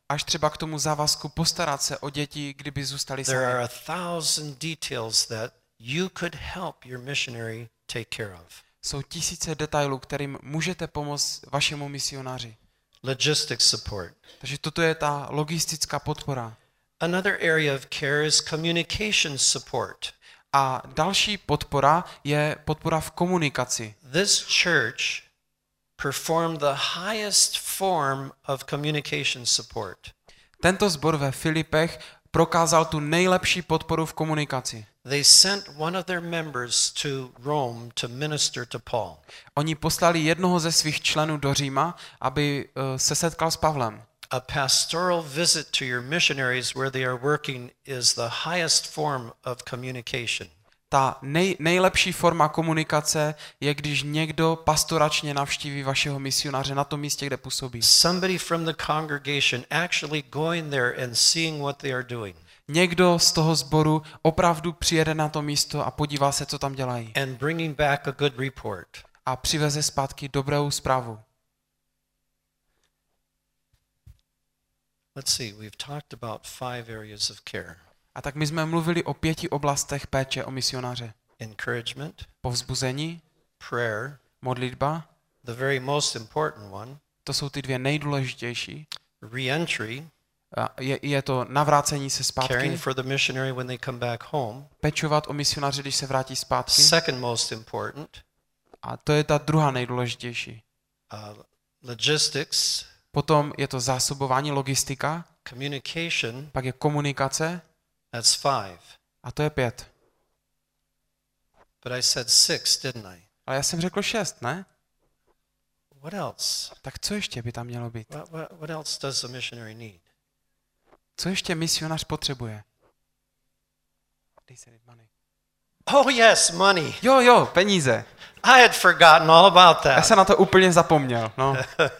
až třeba k tomu závazku postarat se o děti, kdyby zůstali There are sami. a thousand details that you could help your missionary take care of. Jsou tisíce detailů, kterým můžete pomoct vašemu misionáři. Logistics support. Takže toto je ta logistická podpora. Another area of care is communication support. A další podpora je podpora v komunikaci. This church performed the highest form of communication support. Tento sbor ve Filipech prokázal tu nejlepší podporu v komunikaci. They sent one of their members to Rome to minister to Paul. Oni poslali jednoho ze svých členů do Říma, aby uh, se setkal s Pavlem. A pastoral visit to your missionaries where they are working is the highest form of communication. Ta nej, nejlepší forma komunikace je, když někdo pastoračně navštíví vašeho misionáře na tom místě, kde působí. Somebody from the congregation actually going there and seeing what they are doing. Někdo z toho sboru opravdu přijede na to místo a podívá se, co tam dělají. And bringing back a good report. A přiveze zpátky dobrou zprávu. Let's see, we've talked about five areas of care. A tak my jsme mluvili o pěti oblastech péče o misionáře. Encouragement, Povzbuzení, prayer, modlitba, the very most important one, to jsou ty dvě nejdůležitější. re-entry, A Je, je to navrácení se zpátky, caring for the missionary when they come back home. pečovat o misionáře, když se vrátí zpátky. Second most important, A to je ta druhá nejdůležitější. uh, logistics, Potom je to zásobování, logistika, communication, pak je komunikace that's five. a to je pět. But I said six, didn't I? Ale já jsem řekl šest, ne? What else? Tak co ještě by tam mělo být? What, what, what else does a missionary need? Co ještě misionář potřebuje? Oh yes, money. Jo, jo, peníze. I had forgotten all about Já that. jsem na to úplně zapomněl. No.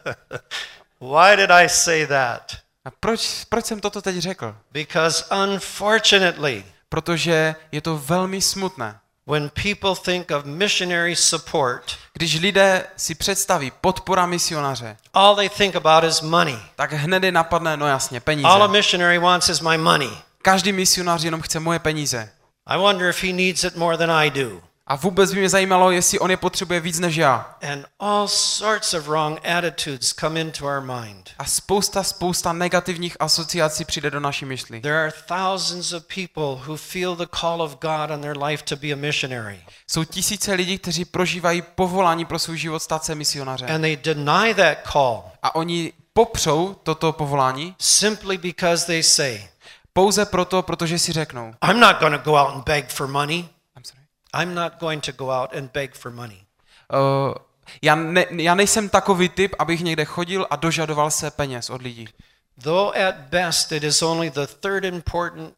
Why did I say that? A proč, proč jsem toto teď řekl? Because unfortunately, Protože je to velmi smutné. when people think of missionary support, Když lidé si představí podpora misionáře, all they think about is money. tak hned je napadne, no jasně, peníze. All a missionary wants is my money. Každý misionář jenom chce moje peníze. I wonder if he needs it more than I do. A vůbec by mě zajímalo, jestli on je potřebuje víc než já. And all sorts of wrong attitudes come into our mind. A spousta, spousta negativních asociací přijde do naší mysli. There are thousands of people who feel the call of God on their life to be a missionary. Jsou tisíce lidí, kteří prožívají povolání pro svůj život stát se misionářem. And they deny that call A oni popřou toto povolání simply because they say, pouze proto, protože si řeknou. I'm not going to go out and beg for money. I'm sorry. I'm not going to go out and beg for money. Uh, já, ne, já nejsem takový typ, abych někde chodil a dožadoval se peněz od lidí. Though at best it is only the third important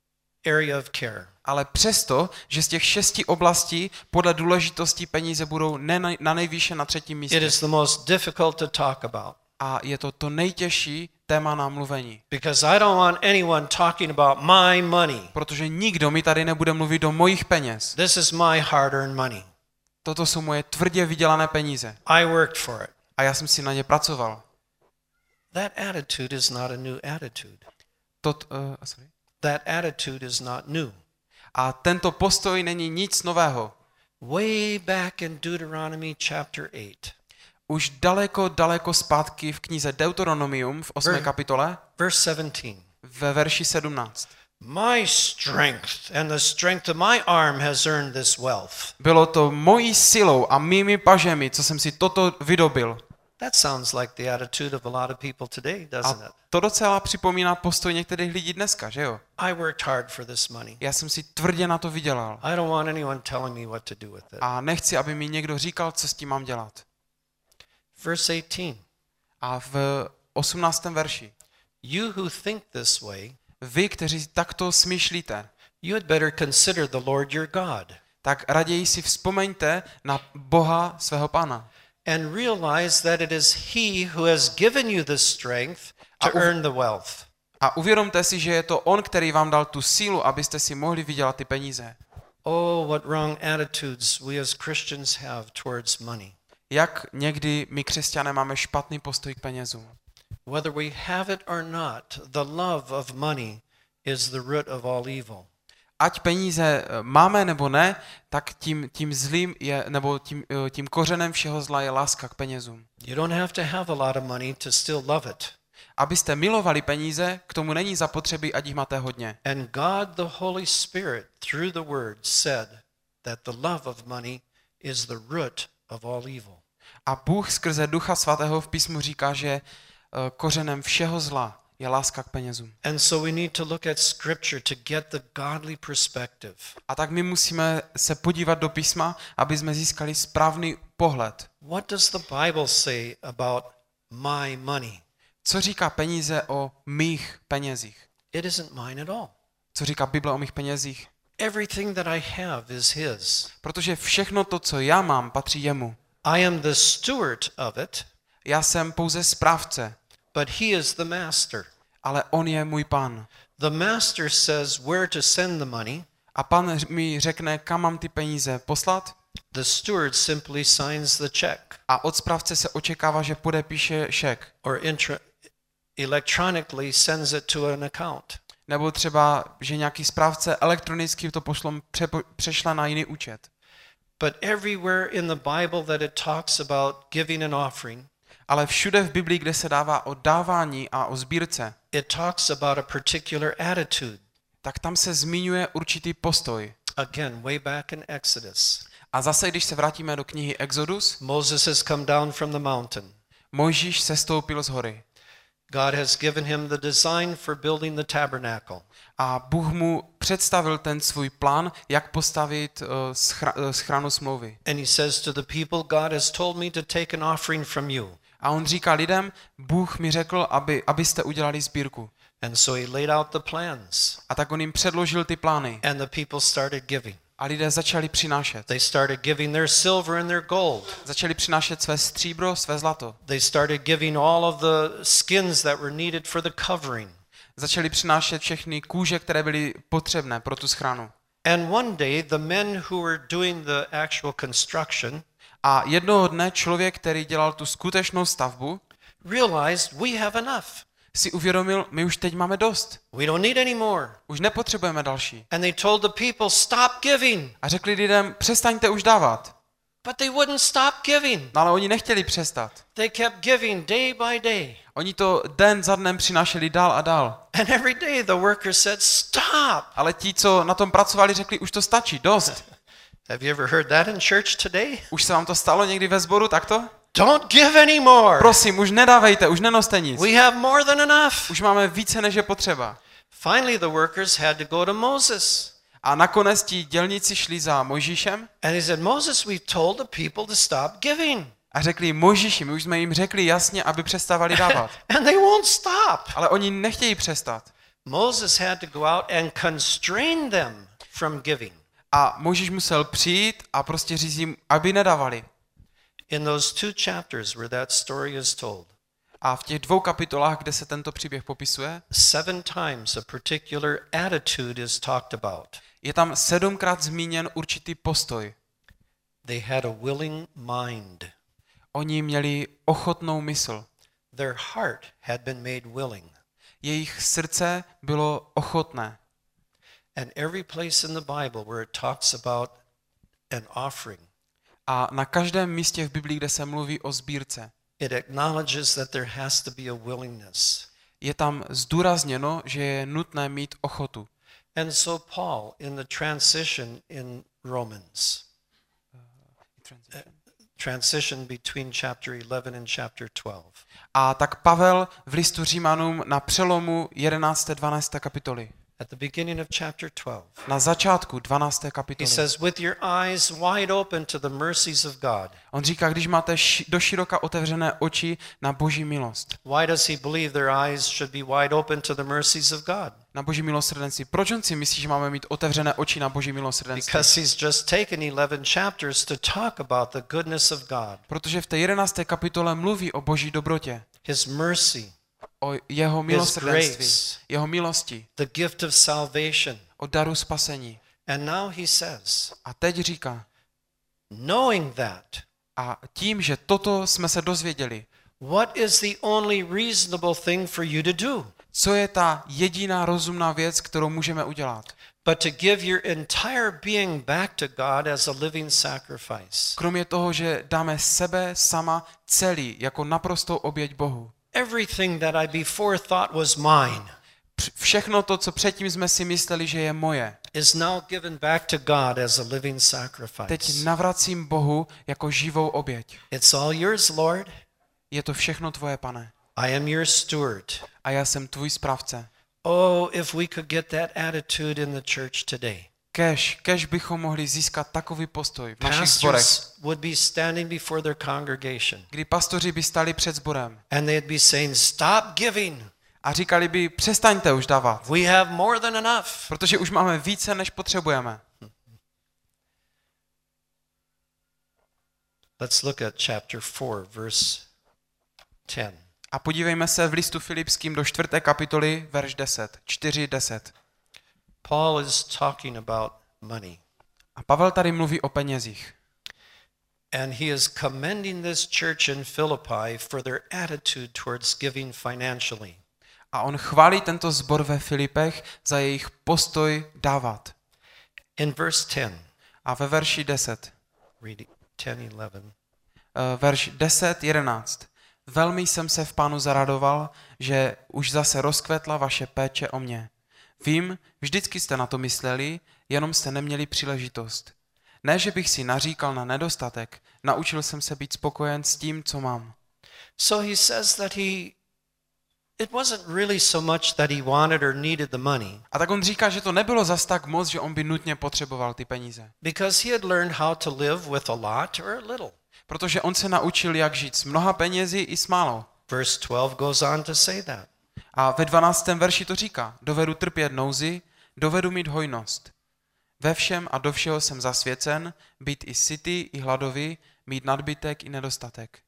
area of care. Ale přesto, že z těch šesti oblastí podle důležitosti peníze budou ne, na nejvýše na třetím It místě. is the most difficult to talk about. A je to to nejtěžší téma na mluvení. Because I don't want anyone talking about my money. Protože nikdo mi tady nebude mluvit do mojich peněz. This is my hard-earned money. Toto jsou moje tvrdě vydělané peníze. I worked for it. A já jsem si na ně pracoval. That attitude is not a new attitude. Tot, uh, sorry. That attitude is not new. A tento postoj není nic nového. Way back in Deuteronomy chapter eight, Už daleko, daleko zpátky v knize Deuteronomium v osmé Ver- kapitole verse seventeen. ve verši sedmnáct. My strength and the strength of my arm has earned this wealth. Bylo to mojí silou a mými pažemi, co jsem si toto vydobil. That sounds like the attitude of a lot of people today, doesn't A it? to docela připomíná postoj některých lidí dneska, že jo? I worked hard for this money. Já jsem si tvrdě na to vydělal. I don't want anyone telling me what to do with it. A nechci, aby mi někdo říkal, co s tím mám dělat. Verse eighteen. A v osmnáctém verši. You who think this way, Vy, kteří takto smýšlíte, you had better consider the Lord your God tak raději si vzpomeňte na Boha svého Pána. and realize that it is he who has given you the strength to A uv- earn the wealth. A uvědomte si, že je to on, který vám dal tu sílu, abyste si mohli vydělat ty peníze. Oh, what wrong attitudes we as Christians have towards money. Jak někdy my křesťané máme špatný postoj k penězům. Whether we have it or not, the love of money is the root of all evil. Ať peníze máme nebo ne, tak tím, tím zlým je, nebo tím, tím kořenem všeho zla je láska k penězům. You don't have to have a lot of money to still love it. Abyste milovali peníze, k tomu není zapotřebí, ať jich máte hodně. And God the Holy Spirit through the word said that the love of money is the root of all evil. A Bůh skrze Ducha Svatého v písmu říká, že kořenem všeho zla je láska k penězům. And so we need to look at scripture to get the godly perspective. A tak my musíme se podívat do písma, aby jsme získali správný pohled. What does the Bible say about my money? Co říká peníze o mých penězích? It isn't mine at all. Co říká Bible o mých penězích? Everything that I have is his. Protože všechno to, co já mám, patří jemu. I am the steward of it, Já jsem pouze správce, but he is the master. ale on je můj pán. The master says where to send the money. A pan mi řekne, kam mám ty peníze poslat? The steward simply signs the check A od správce se očekává, že podepíše šek. or intra- electronically sends it to an account. Nebo třeba, že nějaký správce elektronicky to pošlom, pře- přešle na jiný účet. But everywhere in the Bible that it talks about giving an offering, Ale všude v Biblii, kde se dává o dávání a o sbírce, it talks about a particular attitude. tak tam se zmiňuje určitý postoj. Again, way back in Exodus, A zase, když se vrátíme do knihy Exodus, Moses has come down from the mountain. Mojžíš sestoupil z hory. God has given him the design for building the tabernacle. A Bůh mu představil ten svůj plán, jak postavit uh, schra- uh, schranu smlouvy. And he says to the people, God has told me to take an offering from you. A on říká lidem, Bůh mi řekl, aby, abyste udělali sbírku. And so he laid out the plans, A tak on jim předložil ty plány. and the people started giving. A lidé začali přinášet. They started giving their silver and their gold. Začali přinášet své stříbro, své zlato. They started giving all of the skins that were needed for the covering. Začali přinášet všechny kůže, které byly potřebné pro tu schránu. And one day, the men who were doing the actual construction A jednoho dne člověk, který dělal tu skutečnou stavbu, realized we have enough. si uvědomil, my už teď máme dost. We don't need any more. Už nepotřebujeme další. And they told the people, stop giving. A řekli lidem, přestaňte už dávat. But they wouldn't stop giving. No ale oni nechtěli přestat. They kept giving day by day. Oni to den za dnem přinášeli dál a dál. And every day the workers said, stop. Ale ti, co na tom pracovali, řekli, už to stačí, dost. Have you ever heard that in church today? Už se vám to stalo někdy ve sboru takto? Don't give anymore. Prosím, už nedávejte, už nenoste nic. We have more than enough. Už máme více, než je potřeba. Finally, the workers had to go to Moses. A nakonec ti dělníci šli za Mojžíšem And he said, Moses, we've told the people to stop giving. a řekli, Mojžíši, my už jsme jim řekli jasně, aby přestávali dávat. And they won't stop. Ale oni nechtějí přestat. Moses had to go out and constrain them from giving. A Mojžíš musel přijít a prostě říct jim, aby nedávali. In those two chapters where that story is told, A v těch dvou kapitolách, kde se tento příběh popisuje, seven times a particular attitude is talked about. je tam sedmkrát zmíněn určitý postoj. They had a willing mind. Oni měli ochotnou mysl. Their heart had been made willing. Jejich srdce bylo ochotné. And every place in the Bible where it talks about an offering, A na každém místě v Biblii, kde se mluví o sbírce, it acknowledges that there has to be a willingness. je tam zdůrazněno, že je nutné mít ochotu. And so Paul, in the transition in Romans, transition between chapter eleven and chapter twelve, A tak Pavel v listu Římanům na přelomu jedenácté dvanácté kapitoly, at the beginning of chapter twelve, na začátku dvanácté he kapitoly, says, with your eyes wide open to the mercies of God. on říká, když máte ši- doširoka otevřené oči na Boží milost. Why does he believe their eyes should be wide open to the mercies of God? Na Boží milosrdenství. Proč on si myslí, že máme mít otevřené oči na Boží milosrdenství? Because he's just taken eleven chapters to talk about the goodness of God, Protože v té jedenácté kapitole mluví o Boží dobrotě, his mercy, o jeho milosrdenství, grace. jeho milosti, the gift of salvation. o daru spasení. And now he says, A teď říká, knowing that, a tím, že toto jsme se dozvěděli, What is the only reasonable thing for you to do? Co je ta jediná rozumná věc, kterou můžeme udělat? But to give your entire being back to God as a living sacrifice. Kromě toho, že dáme sebe sama celý jako naprostou oběť Bohu. Everything that I before thought was mine Všechno to, co předtím jsme si mysleli, že je moje, is now given back to God as a living sacrifice. teď navracím Bohu jako živou oběť. It's all yours, Lord. Je to všechno tvoje, Pane. I am your steward. A já jsem tvůj správce. Oh, if we could get that attitude in the church today. Kež, kež bychom mohli získat takový postoj v našich zborech, Pastors would be standing before their congregation kdy pastoři by stali před sborem and they'd be saying, stop giving. a říkali by, přestaňte už dávat, We have more than enough. protože už máme více, než potřebujeme. Let's look at chapter four, verse ten. A podívejme se v listu Filipským do čtvrté kapitoly, verš deset, čtyři deset. Paul is talking about money. A Pavel tady mluví o penězích. And he is commending this church in Philippi for their attitude towards giving financially. A on chválí tento sbor ve Filipech za jejich postoj dávat. In verse ten, A ve verši deset, read ten, eleven. uh, verš deset, jedenáct. Velmi jsem se v Pánu zaradoval, že už zase rozkvetla vaše péče o mě. Vím, vždycky jste na to mysleli, jenom jste neměli příležitost. Ne, že bych si naříkal na nedostatek, naučil jsem se být spokojen s tím, co mám. So he says that he, it wasn't really so much that he wanted or needed the money, A tak on říká, že to nebylo zas tak moc, že on by nutně potřeboval ty peníze. because he had learned how to live with a lot or a little. Protože on se naučil, jak žít s mnoha penězi i s málo. Verse twelve goes on to say that. A ve dvanáctém verši to říká, dovedu trpět nouzi, dovedu mít hojnost. Ve všem a do všeho jsem zasvěcen, být i sytý, i hladový, mít nadbytek i nedostatek.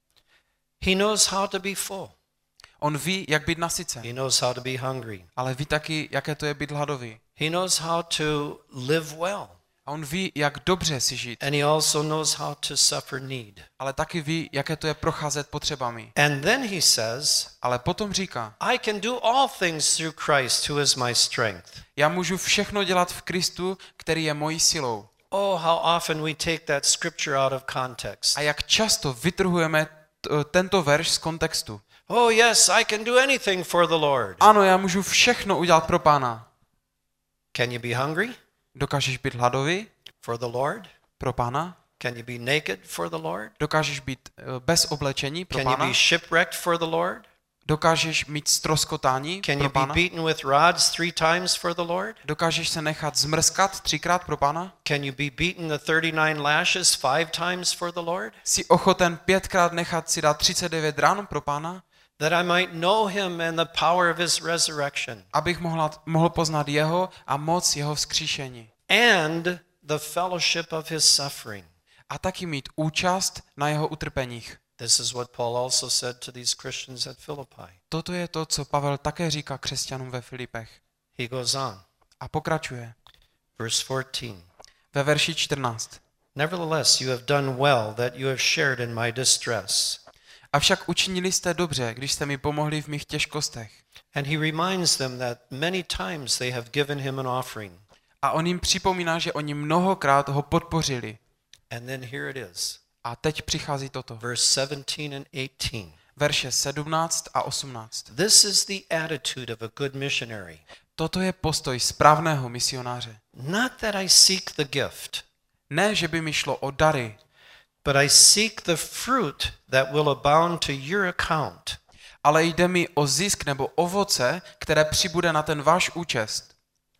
He knows how to be full. On ví, jak být nasycen, He knows how to be hungry. ale ví taky, jaké to je být hladový. He knows how to live well. A on ví, jak dobře si žít, And he also knows how to suffer need. ale taky ví, jaké to je procházet potřebami. And then he says, Ale potom říká, I can do all things through Christ who is my strength. já můžu všechno dělat v Kristu, který je mojí silou. Oh, how often we take that scripture out of context. A jak často vytrhujeme t- tento verš z kontextu. Oh, yes, I can do anything for the Lord. Ano, já můžu všechno udělat pro Pána. Can you be hungry Dokážeš být hladový for the Lord? pro Pána? Can you be naked for the Lord? Dokážeš být eh, bez oblečení pro Can you Pána? be shipwrecked for the Lord? Dokážeš mít stroskotání Can pro you be Pána? beaten with rods three times for the Lord? Dokážeš se nechat zmrskat třikrát pro Pána? Can you be beaten the thirty-nine lashes five times for the Lord? Jsi ochoten pětkrát nechat si dát třicet devět ran pro Pána? That I might know him and the power of his resurrection Abych mohla, mohl poznat jeho a moc jeho vzkříšení. and the fellowship of his suffering. A taky mít účast na jeho utrpeních. This is what Paul also said to these Christians at Philippi. Toto je to, co Pavel také říká křesťanům ve Filipech. He goes on. A pokračuje. Verse fourteen. Ve verši čtrnáct. Nevertheless, you have done well that you have shared in my distress. Avšak učinili jste dobře, když jste mi pomohli v mých těžkostech. And he reminds them that many times they have given him an offering. A on jim připomíná, že oni mnohokrát ho podpořili. And then here it is. A teď přichází toto. Verse seventeen and eighteen. Verše sedmnáct a osmnáct. This is the attitude of a good missionary. Toto je postoj správného misionáře. Not that I seek the gift, Ne, že by mi šlo o dary, but I seek the fruit that will abound to your account. ale jde mi o zisk nebo ovoce, které přibude na ten váš účest.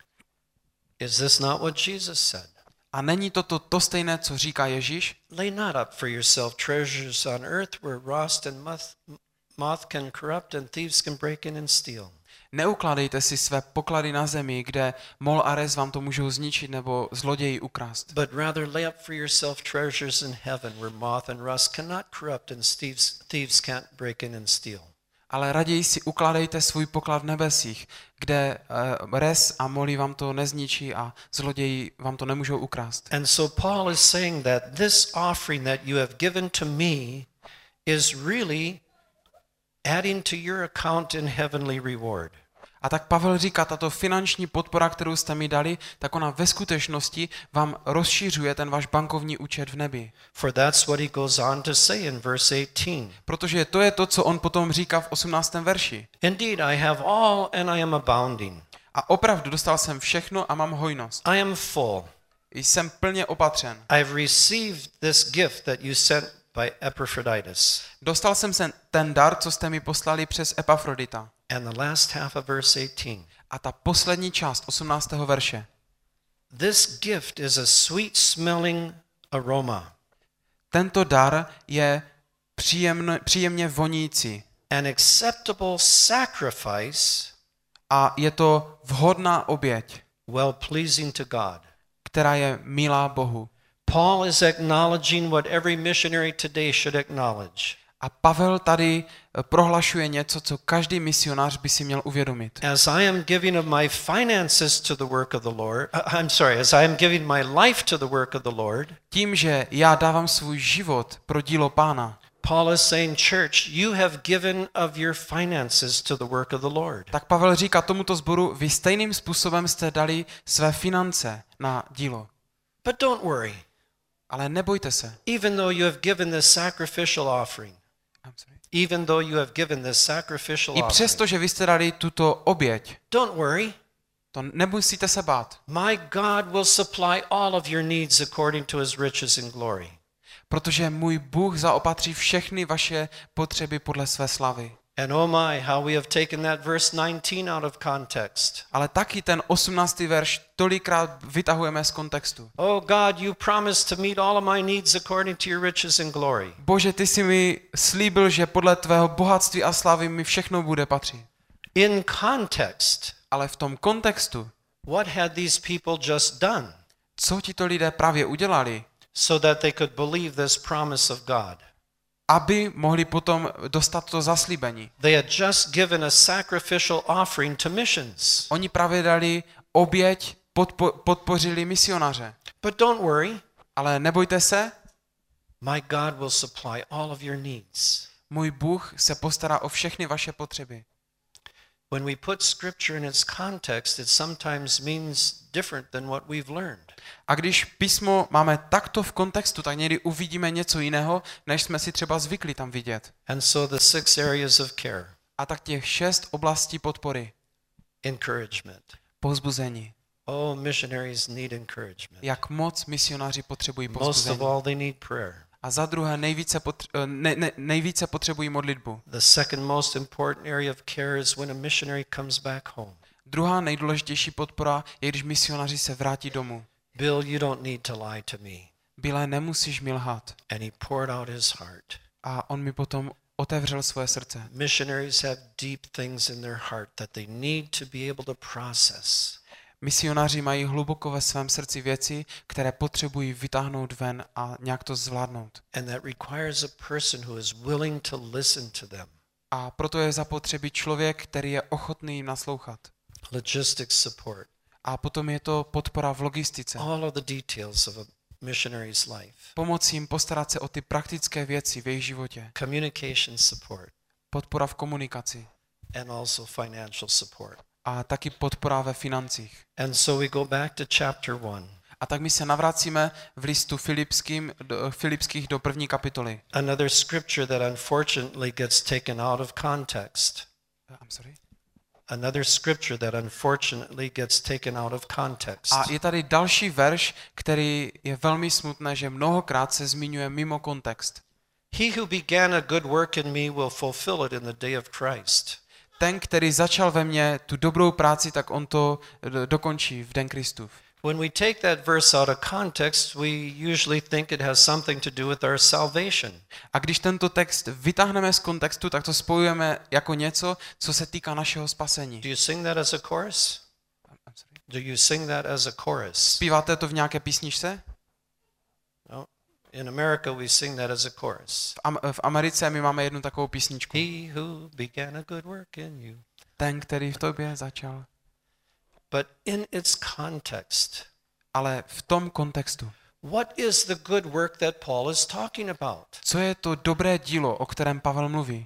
Is this not what Jesus said? A není toto to stejné, co říká Ježíš? Lay not up for yourself treasures on earth where rust and moth, moth can corrupt and thieves can break in and steal. Neukládejte si své poklady na zemi, kde mol a rez vám to můžou zničit nebo zloději ukrást. But rather lay up for yourself treasures in heaven where moth and rust cannot corrupt and thieves, thieves can't break in and steal. Ale raději si ukládejte svůj poklad v nebesích, kde uh, rez a molí vám to nezničí a zloději vám to nemůžou ukrást. And so Paul is saying that this offering that you have given to me is really adding to your account in heavenly reward. A tak Pavel říká, tato finanční podpora, kterou jste mi dali, tak ona ve skutečnosti vám rozšiřuje ten váš bankovní účet v nebi. For that's what he goes on to say in verse eighteen. Protože to je to, co on potom říká v osmnáctém verši. Indeed, I have all and I am abounding. A opravdu dostal jsem všechno a mám hojnost. I am full. Jsem plně opatřen. I have received this gift that you sent by Epaphroditus. Dostal jsem se ten dar, co jste mi poslali přes Epafrodita. And the last half of verse eighteen. A ta poslední část osmnáctého verše. This gift is a sweet smelling aroma. Tento dar je příjemně, příjemně vonící. An acceptable sacrifice. A je to vhodná oběť. Well pleasing to God. Která je milá Bohu. Paul is acknowledging what every missionary today should acknowledge. A Pavel tady prohlašuje něco, co každý misionář by si měl uvědomit. As I am giving of my finances to the work of the Lord, I'm sorry, as I am giving my life to the work of the Lord, tím, že já dávám svůj život pro dílo Pána, Paul is saying, church, you have given of your finances to the work of the Lord. Tak Pavel říká tomuto sboru, vy stejným způsobem jste dali své finance na dílo. But don't worry. Ale nebojte se. Even though you have given this sacrificial offering. I'm sorry. Even though you have given this sacrificial I offering. přesto, že vy jste dali tuto oběť, Don't worry. to nemusíte se bát. My God will supply all of your needs according to his riches in glory. Protože můj Bůh zaopatří všechny vaše potřeby podle své slavy. And oh my, how we have taken that verse nineteen out of context. Ale taky ten osmnáctý verš tolikrát vytahujeme z kontextu. Oh God, you promised to meet all of my needs according to your riches and glory. Bože, ty jsi mi slíbil, že podle tvého bohatství a slávy mi všechno bude patřit. In context, Ale v tom kontextu, what had these people just done co tito lidé právě udělali, so that they could believe this promise of God? aby mohli potom dostat to zaslíbení. They had just given a sacrificial offering to missions. Oni právě dali oběť, podpo- podpořili misionáře. But don't worry, Ale nebojte se, my God will supply all of your needs. můj Bůh se postará o všechny vaše potřeby. When we put scripture in its context, it sometimes means different than what we've learned. A když písmo máme takto v kontextu, tak někdy uvidíme něco jiného, než jsme si třeba zvykli tam vidět. And so the six areas of care. A tak těch šest oblastí podpory. Encouragement. Povzbuzení. Oh, missionaries need encouragement. Jak moc misionáři potřebují Most of povzbuzení. all, they need prayer. A za druhé nejvíce, potř- ne, ne, nejvíce potřebují modlitbu. The second most important area of care is when a missionary comes back home. Druhá nejdůležitější podpora je, když misionáři se vrátí domů. Bill, you don't need to lie to me. Bile, nemusíš mi lhát. And he poured out his heart. A on mi potom otevřel svoje srdce. Missionaries have deep things in their heart that they need to be able to process. Misionáři mají hluboko ve svém srdci věci, které potřebují vytáhnout ven a nějak to zvládnout. And that requires a person who is willing to listen to them. A proto je zapotřebí člověk, který je ochotný jim naslouchat. Logistics support. A potom je to podpora v logistice. All of the details of a missionary's life. Pomoci jim postarat se o ty praktické věci v jejich životě. Communication support. Podpora v komunikaci. And also financial support. A taky podpora ve financích. And so we go back to chapter one. A tak my se navracíme v listu Filipským, do, Filipských do první kapitoly. Another scripture that unfortunately gets taken out of context. I'm sorry. Another scripture that unfortunately gets taken out of context. A je tady další verš, který je velmi smutné, že mnohokrát se zmiňuje mimo kontext. He who began a good work in me will fulfill it in the day of Christ. Ten, který začal ve mně tu dobrou práci, tak on to dokončí v den Kristův. When we take that verse out of context, we usually think it has something to do with our salvation. A když tento text vytáhneme z kontextu, tak to spojujeme jako něco, co se týká našeho spasení. Do you sing that as a chorus? Do you sing that as a chorus? Zpíváte to v nějaké písničce? No. In America we sing that as a chorus. V, Am- v Americe my máme jednu takovou písničku. He who began a good work in you. Ten, který v tobě začal. But in its context, Ale v tom kontextu. what is the good work that Paul is talking about? Co je to dobré dílo, o kterém Pavel mluví?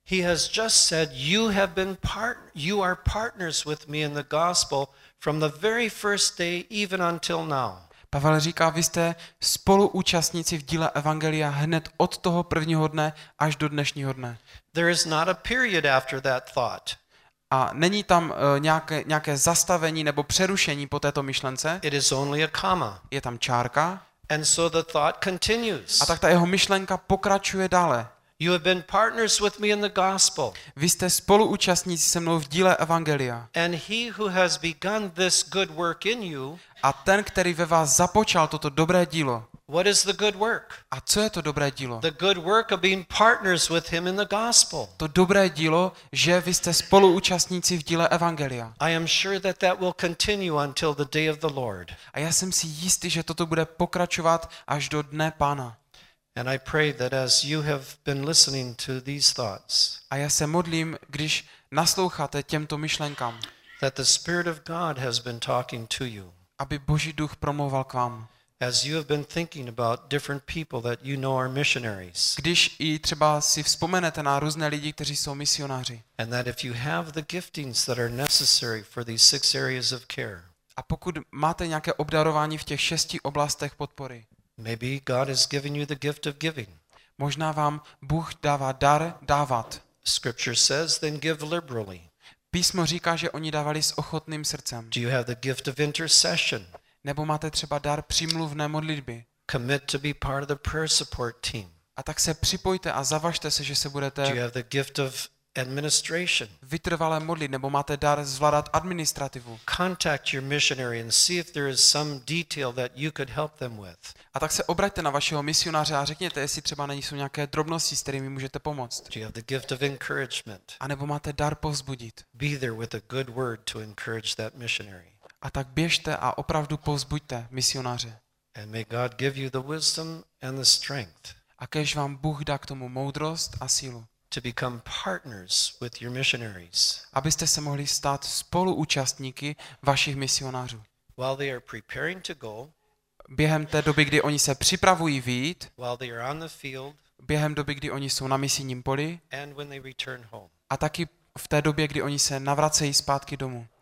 He has just said, you have been part, you are partners with me in the gospel from the very first day even until now. Pavel říká, vy jste spoluúčastníci v díle evangelia hned od toho prvního dne až do dnešního dne. There is not a period after that thought. A není tam uh, nějaké, nějaké zastavení nebo přerušení po této myšlence. It is only a comma. Je tam čárka. And so the thought continues. A tak ta jeho myšlenka pokračuje dále. You have been partners with me in the gospel. Vy jste spoluúčastníci se mnou v díle evangelia. And he who has begun this good work in you, A ten, který ve vás započal toto dobré dílo. what is the good work? A co je to dobré dílo? The good work of being partners with him in the gospel. To dobré dílo, že vy jste spoluúčastníci v díle evangelia. I am sure that that will continue until the day of the Lord. A já jsem si jistý, že toto bude pokračovat až do dne Pána. And I pray that as you have been listening to these thoughts, A já se modlím, když nasloucháte těmto myšlenkám, that the Spirit of God has been talking to you. aby Boží duch promlouval k vám. As you have been thinking about different people that you know are missionaries. Když i třeba si vzpomenete na různé lidi, kteří jsou misionáři. And that if you have the giftings that are necessary for these six areas of care, A pokud máte nějaké obdarování v těch šesti oblastech podpory, maybe God has given you the gift of giving. možná vám Bůh dává dar dávat. Scripture says, then give liberally. Písmo říká, že oni dávali s ochotným srdcem. Do you have the gift of intercession? Nebo máte třeba dar přímluvné modlitby. Commit to be part of the prayer support team. A tak se připojte a zavažte se, že se Do you budete have the gift of administration? vytrvale modlit, nebo máte dar zvládat administrativu. Contact your missionary and see if there is some detail that you could help them with. A tak se obraťte na vašeho misionáře a řekněte, jestli třeba nejsou nějaké drobnosti, s kterými můžete pomoct. Do you have the gift of encouragement? A nebo máte dar povzbudit. Be there with a good word to encourage that missionary. A tak běžte a opravdu povzbuďte misionáře. And may God give you the wisdom and the strength A kéž vám Bůh dá k tomu moudrost a sílu, to become partners with your missionaries abyste se mohli stát spoluúčastníky vašich misionářů. while they are preparing to go, Během té doby, kdy oni se připravují vyjít, while they are on the field, během doby, kdy oni jsou na misijním poli and when they return home. a taky v té době, kdy oni se navracejí zpátky domů.